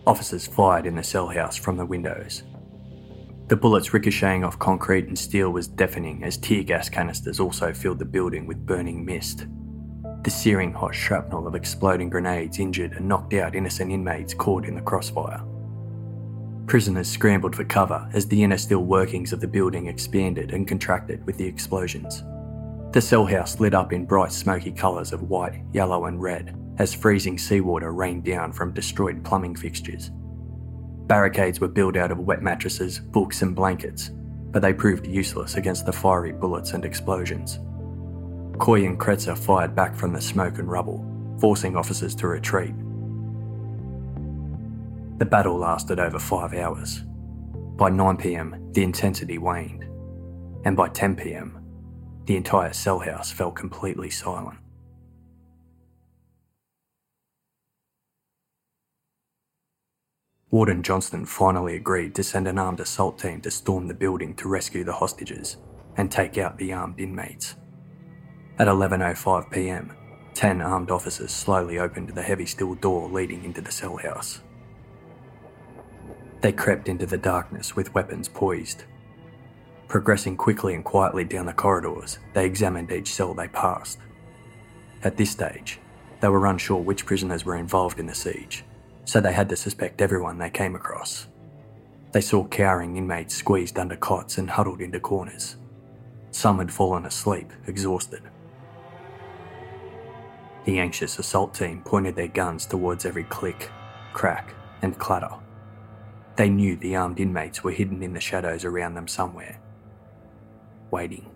Officers fired in the cell house from the windows. The bullets ricocheting off concrete and steel was deafening as tear gas canisters also filled the building with burning mist. The searing hot shrapnel of exploding grenades injured and knocked out innocent inmates caught in the crossfire. Prisoners scrambled for cover as the inner steel workings of the building expanded and contracted with the explosions. The cell house lit up in bright smoky colours of white, yellow and red as freezing seawater rained down from destroyed plumbing fixtures. Barricades were built out of wet mattresses, books and blankets, but they proved useless against the fiery bullets and explosions. Coy and Kretzer fired back from the smoke and rubble, forcing officers to retreat. The battle lasted over 5 hours. By 9 p.m, the intensity waned, and by 10 p.m, the entire cell house fell completely silent. Warden Johnston finally agreed to send an armed assault team to storm the building to rescue the hostages and take out the armed inmates. At 11:05 p.m, 10 armed officers slowly opened the heavy steel door leading into the cell house. They crept into the darkness with weapons poised. Progressing quickly and quietly down the corridors, they examined each cell they passed. At this stage, they were unsure which prisoners were involved in the siege, so they had to suspect everyone they came across. They saw cowering inmates squeezed under cots and huddled into corners. Some had fallen asleep, exhausted. The anxious assault team pointed their guns towards every click, crack, and clatter. They knew the armed inmates were hidden in the shadows around them somewhere, waiting.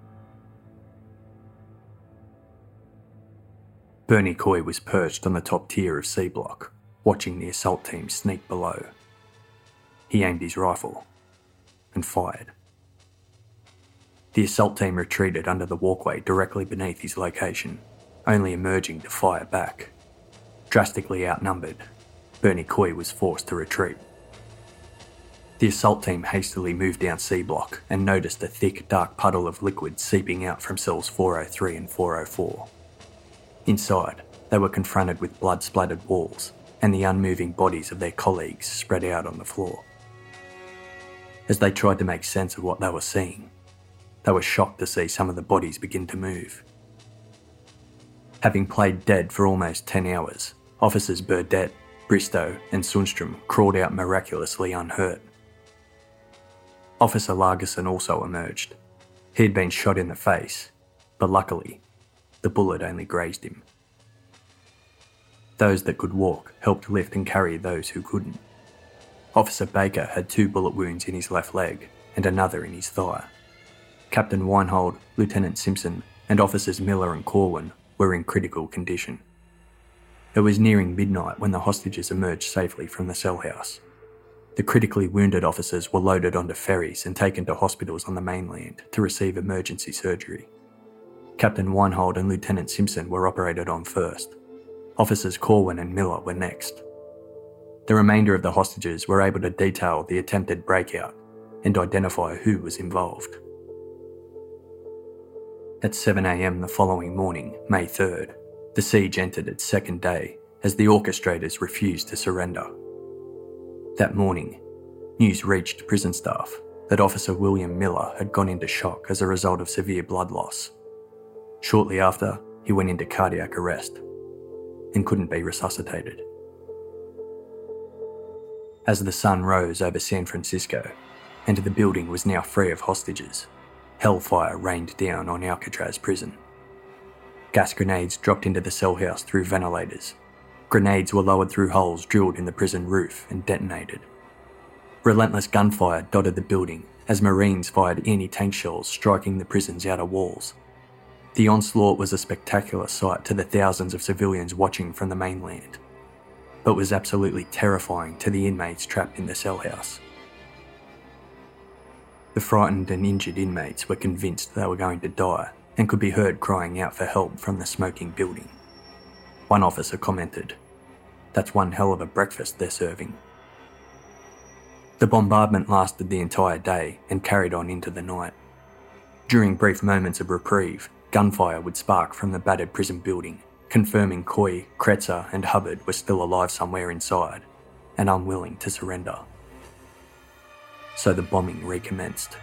Bernie Coy was perched on the top tier of C block, watching the assault team sneak below. He aimed his rifle and fired. The assault team retreated under the walkway directly beneath his location, only emerging to fire back. Drastically outnumbered, Bernie Coy was forced to retreat. The assault team hastily moved down C block and noticed a thick, dark puddle of liquid seeping out from cells 403 and 404. Inside, they were confronted with blood-splattered walls and the unmoving bodies of their colleagues spread out on the floor. As they tried to make sense of what they were seeing, they were shocked to see some of the bodies begin to move. Having played dead for almost 10 hours, Officers Burdett, Bristow and Sundstrom crawled out miraculously unhurt. Officer Largerson also emerged. He had been shot in the face, but luckily, the bullet only grazed him. Those that could walk helped lift and carry those who couldn't. Officer Baker had 2 bullet wounds in his left leg and another in his thigh. Captain Weinhold, Lieutenant Simpson and Officers Miller and Corwin were in critical condition. It was nearing midnight when the hostages emerged safely from the cell house. The critically wounded officers were loaded onto ferries and taken to hospitals on the mainland to receive emergency surgery. Captain Weinhold and Lieutenant Simpson were operated on first. Officers Corwin and Miller were next. The remainder of the hostages were able to detail the attempted breakout and identify who was involved. At 7 a.m. the following morning, May 3rd, the siege entered its second day as the orchestrators refused to surrender. That morning, news reached prison staff that Officer William Miller had gone into shock as a result of severe blood loss. Shortly after, he went into cardiac arrest and couldn't be resuscitated. As the sun rose over San Francisco and the building was now free of hostages, hellfire rained down on Alcatraz prison. Gas grenades dropped into the cell house through ventilators. Grenades were lowered through holes drilled in the prison roof and detonated. Relentless gunfire dotted the building as Marines fired anti-tank shells striking the prison's outer walls. The onslaught was a spectacular sight to the thousands of civilians watching from the mainland, but was absolutely terrifying to the inmates trapped in the cell house. The frightened and injured inmates were convinced they were going to die and could be heard crying out for help from the smoking building. One officer commented, "That's one hell of a breakfast they're serving." The bombardment lasted the entire day and carried on into the night. During brief moments of reprieve, gunfire would spark from the battered prison building, confirming Coy, Kretzer and Hubbard were still alive somewhere inside, and unwilling to surrender. So the bombing recommenced.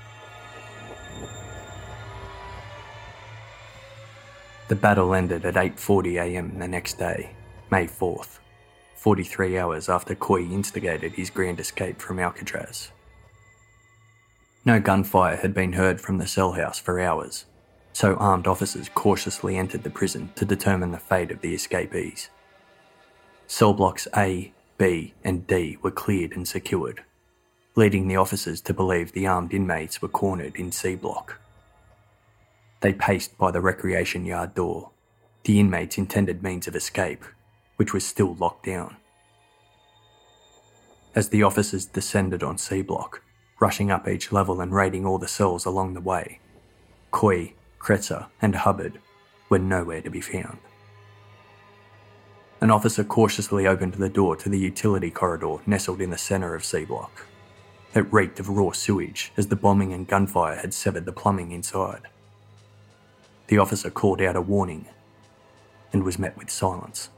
The battle ended at 8:40 a.m. the next day, May 4th, 43 hours after Coy instigated his grand escape from Alcatraz. No gunfire had been heard from the cell house for hours, so armed officers cautiously entered the prison to determine the fate of the escapees. Cell blocks A, B and D were cleared and secured, leading the officers to believe the armed inmates were cornered in C block. They paced by the recreation yard door, the inmates' intended means of escape, which was still locked down. As the officers descended on C block, rushing up each level and raiding all the cells along the way, Coy, Kretzer and Hubbard were nowhere to be found. An officer cautiously opened the door to the utility corridor nestled in the centre of C block. It reeked of raw sewage as the bombing and gunfire had severed the plumbing inside. The officer called out a warning and was met with silence.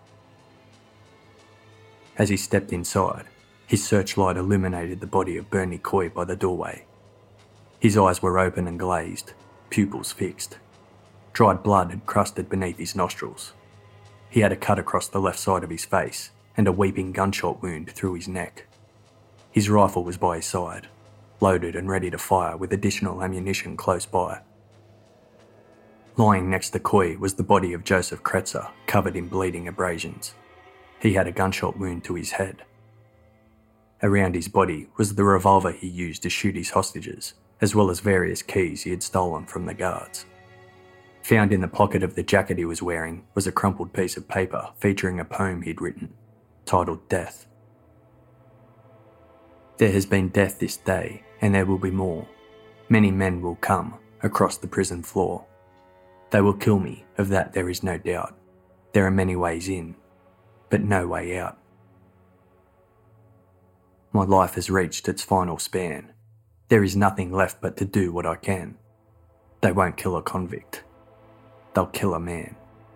As he stepped inside, his searchlight illuminated the body of Bernie Coy by the doorway. His eyes were open and glazed, pupils fixed. Dried blood had crusted beneath his nostrils. He had a cut across the left side of his face and a weeping gunshot wound through his neck. His rifle was by his side, loaded and ready to fire with additional ammunition close by. Lying next to Coy was the body of Joseph Kretzer, covered in bleeding abrasions. He had a gunshot wound to his head. Around his body was the revolver he used to shoot his hostages, as well as various keys he had stolen from the guards. Found in the pocket of the jacket he was wearing was a crumpled piece of paper featuring a poem he'd written, titled Death. There has been death this day, and there will be more. Many men will come across the prison floor. They will kill me, of that there is no doubt. There are many ways in, but no way out. My life has reached its final span. There is nothing left but to do what I can. They won't kill a convict. They'll kill a man.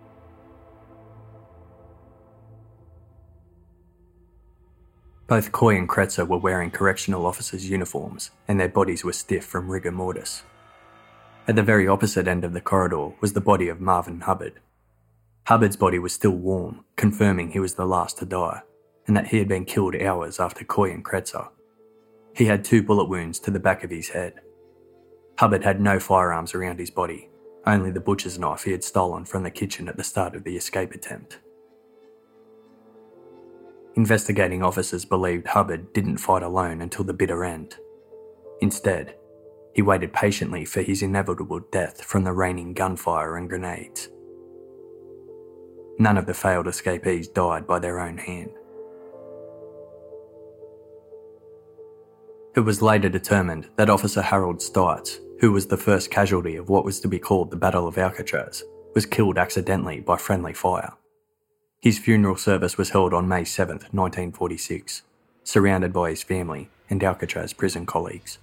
Both Coy and Kretzer were wearing correctional officers' uniforms, and their bodies were stiff from rigor mortis. At the very opposite end of the corridor was the body of Marvin Hubbard. Hubbard's body was still warm, confirming he was the last to die, and that he had been killed hours after Coy and Kretzer. He had 2 bullet wounds to the back of his head. Hubbard had no firearms around his body, only the butcher's knife he had stolen from the kitchen at the start of the escape attempt. Investigating officers believed Hubbard didn't fight alone until the bitter end. Instead, he waited patiently for his inevitable death from the raining gunfire and grenades. None of the failed escapees died by their own hand. It was later determined that Officer Harold Stites, who was the first casualty of what was to be called the Battle of Alcatraz, was killed accidentally by friendly fire. His funeral service was held on May 7th, 1946, surrounded by his family and Alcatraz prison colleagues.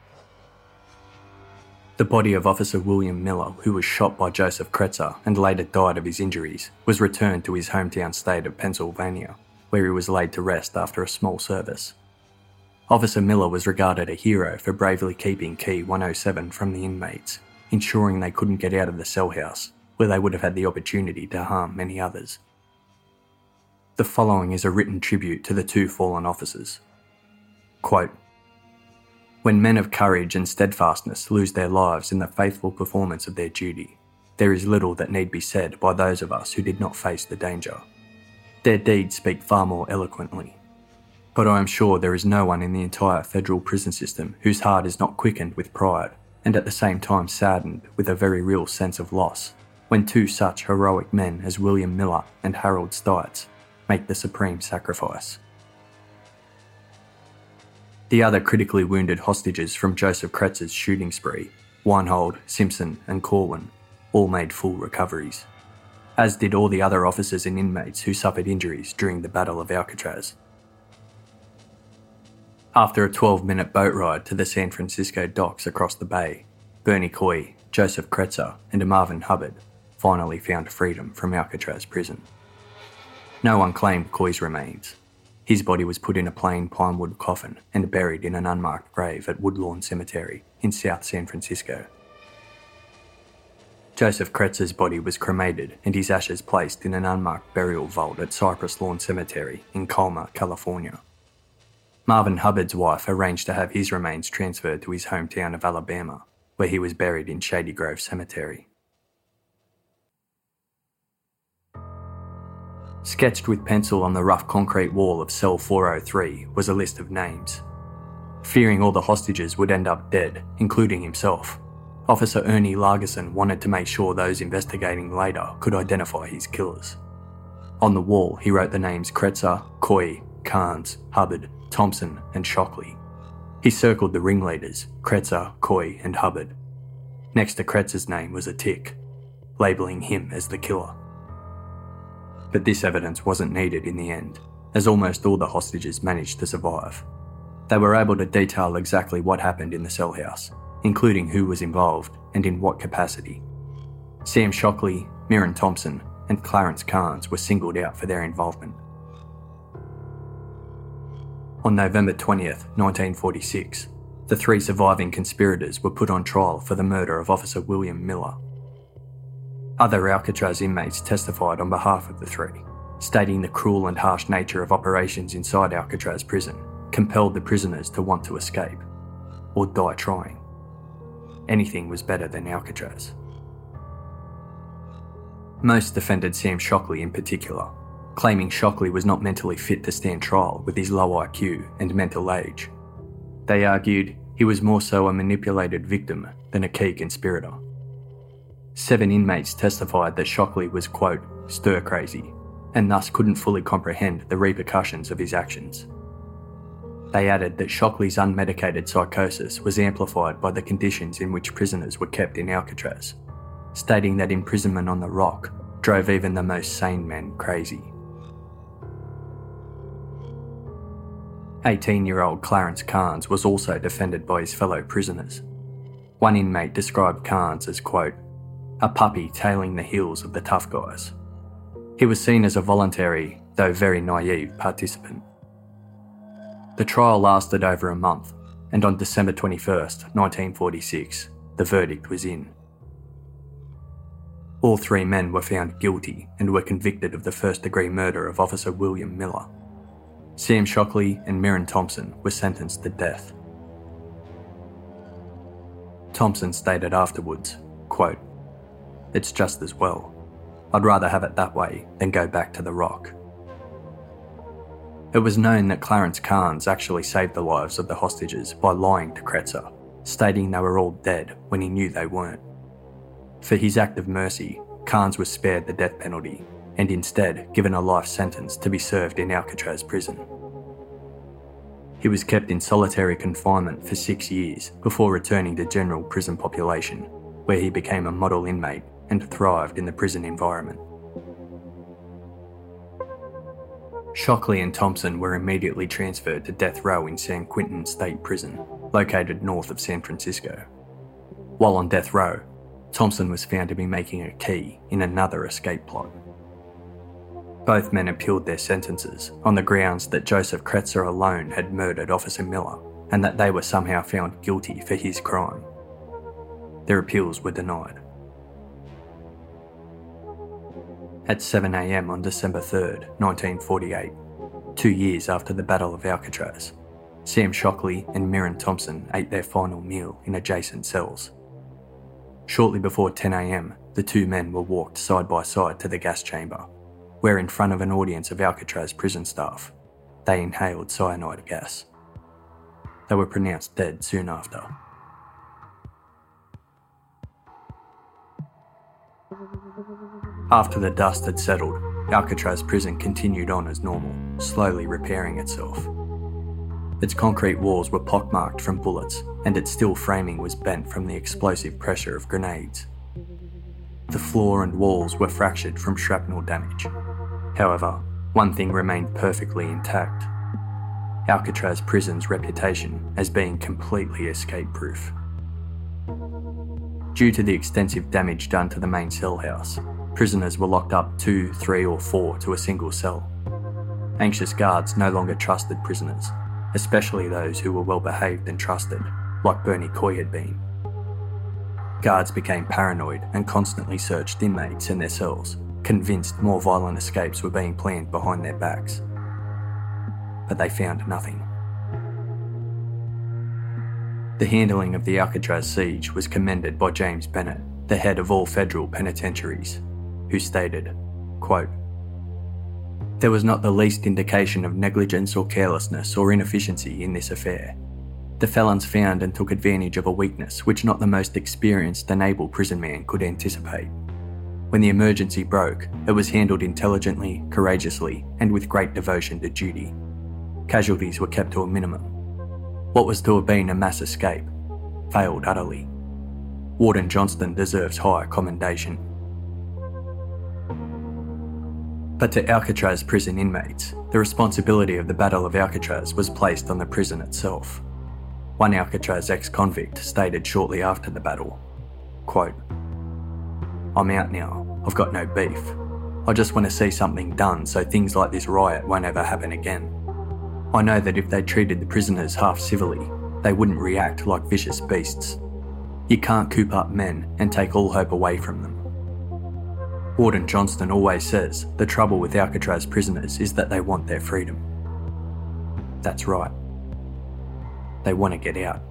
The body of Officer William Miller, who was shot by Joseph Kretzer and later died of his injuries, was returned to his hometown state of Pennsylvania, where he was laid to rest after a small service. Officer Miller was regarded a hero for bravely keeping Key 107 from the inmates, ensuring they couldn't get out of the cell house, where they would have had the opportunity to harm many others. The following is a written tribute to the 2 fallen officers. Quote, "When men of courage and steadfastness lose their lives in the faithful performance of their duty, there is little that need be said by those of us who did not face the danger. Their deeds speak far more eloquently. But I am sure there is no one in the entire federal prison system whose heart is not quickened with pride and at the same time saddened with a very real sense of loss when 2 such heroic men as William Miller and Harold Stites make the supreme sacrifice." The other critically wounded hostages from Joseph Kretzer's shooting spree, Weinhold, Simpson and Corwin, all made full recoveries, as did all the other officers and inmates who suffered injuries during the Battle of Alcatraz. After a 12-minute boat ride to the San Francisco docks across the bay, Bernie Coy, Joseph Kretzer and Marvin Hubbard finally found freedom from Alcatraz prison. No one claimed Coy's remains. His body was put in a plain pinewood coffin and buried in an unmarked grave at Woodlawn Cemetery in South San Francisco. Joseph Kretzer's body was cremated and his ashes placed in an unmarked burial vault at Cypress Lawn Cemetery in Colma, California. Marvin Hubbard's wife arranged to have his remains transferred to his hometown of Alabama, where he was buried in Shady Grove Cemetery. Sketched with pencil on the rough concrete wall of cell 403 was a list of names. Fearing all the hostages would end up dead, including himself, Officer Ernie Largerson wanted to make sure those investigating later could identify his killers. On the wall, he wrote the names Kretzer, Coy, Carnes, Hubbard, Thompson and Shockley. He circled the ringleaders, Kretzer, Coy and Hubbard. Next to Kretzer's name was a tick, labelling him as the killer. But this evidence wasn't needed in the end, as almost all the hostages managed to survive. They were able to detail exactly what happened in the cell house, including who was involved and in what capacity. Sam Shockley, Mirren Thompson and Clarence Carnes were singled out for their involvement. On November 20th, 1946, the three surviving conspirators were put on trial for the murder of Officer William Miller. Other Alcatraz inmates testified on behalf of the three, stating the cruel and harsh nature of operations inside Alcatraz prison compelled the prisoners to want to escape, or die trying. Anything was better than Alcatraz. Most defended Sam Shockley in particular, claiming Shockley was not mentally fit to stand trial with his low IQ and mental age. They argued he was more so a manipulated victim than a key conspirator. 7 inmates testified that Shockley was, quote, stir-crazy, and thus couldn't fully comprehend the repercussions of his actions. They added that Shockley's unmedicated psychosis was amplified by the conditions in which prisoners were kept in Alcatraz, stating that imprisonment on the Rock drove even the most sane men crazy. 18-year-old Clarence Carnes was also defended by his fellow prisoners. One inmate described Carnes as, quote, a puppy tailing the heels of the tough guys. He was seen as a voluntary, though very naive, participant. The trial lasted over a month, and on December 21st, 1946, the verdict was in. All 3 men were found guilty and were convicted of the first-degree murder of Officer William Miller. Sam Shockley and Mirren Thompson were sentenced to death. Thompson stated afterwards, quote, it's just as well. I'd rather have it that way than go back to the Rock. It was known that Clarence Carnes actually saved the lives of the hostages by lying to Kretzer, stating they were all dead when he knew they weren't. For his act of mercy, Carnes was spared the death penalty and instead given a life sentence to be served in Alcatraz prison. He was kept in solitary confinement for 6 years before returning to general prison population, where he became a model inmate and thrived in the prison environment. Shockley and Thompson were immediately transferred to death row in San Quentin State Prison, located north of San Francisco. While on death row, Thompson was found to be making a key in another escape plot. Both men appealed their sentences on the grounds that Joseph Kretzer alone had murdered Officer Miller and that they were somehow found guilty for his crime. Their appeals were denied. At 7 a.m. on December 3rd, 1948, 2 years after the Battle of Alcatraz, Sam Shockley and Mirren Thompson ate their final meal in adjacent cells. Shortly before 10 a.m, the 2 men were walked side by side to the gas chamber, where in front of an audience of Alcatraz prison staff, they inhaled cyanide gas. They were pronounced dead soon after. After the dust had settled, Alcatraz prison continued on as normal, slowly repairing itself. Its concrete walls were pockmarked from bullets, and its steel framing was bent from the explosive pressure of grenades. The floor and walls were fractured from shrapnel damage. However, one thing remained perfectly intact: Alcatraz prison's reputation as being completely escape-proof. Due to the extensive damage done to the main cell house, prisoners were locked up 2, 3 or 4 to a single cell. Anxious guards no longer trusted prisoners, especially those who were well behaved and trusted, like Bernie Coy had been. Guards became paranoid and constantly searched inmates in their cells, convinced more violent escapes were being planned behind their backs. But they found nothing. The handling of the Alcatraz siege was commended by James Bennett, the head of all federal penitentiaries, who stated, quote, "There was not the least indication of negligence or carelessness or inefficiency in this affair. The felons found and took advantage of a weakness which not the most experienced and able prison man could anticipate. When the emergency broke, it was handled intelligently, courageously, and with great devotion to duty. Casualties were kept to a minimum. What was to have been a mass escape failed utterly. Warden Johnston deserves high commendation." But to Alcatraz prison inmates, the responsibility of the Battle of Alcatraz was placed on the prison itself. One Alcatraz ex-convict stated shortly after the battle, quote, "I'm out now, I've got no beef. I just want to see something done so things like this riot won't ever happen again. I know that if they treated the prisoners half civilly, they wouldn't react like vicious beasts. You can't coop up men and take all hope away from them. Warden Johnston always says the trouble with Alcatraz prisoners is that they want their freedom. That's right. They want to get out."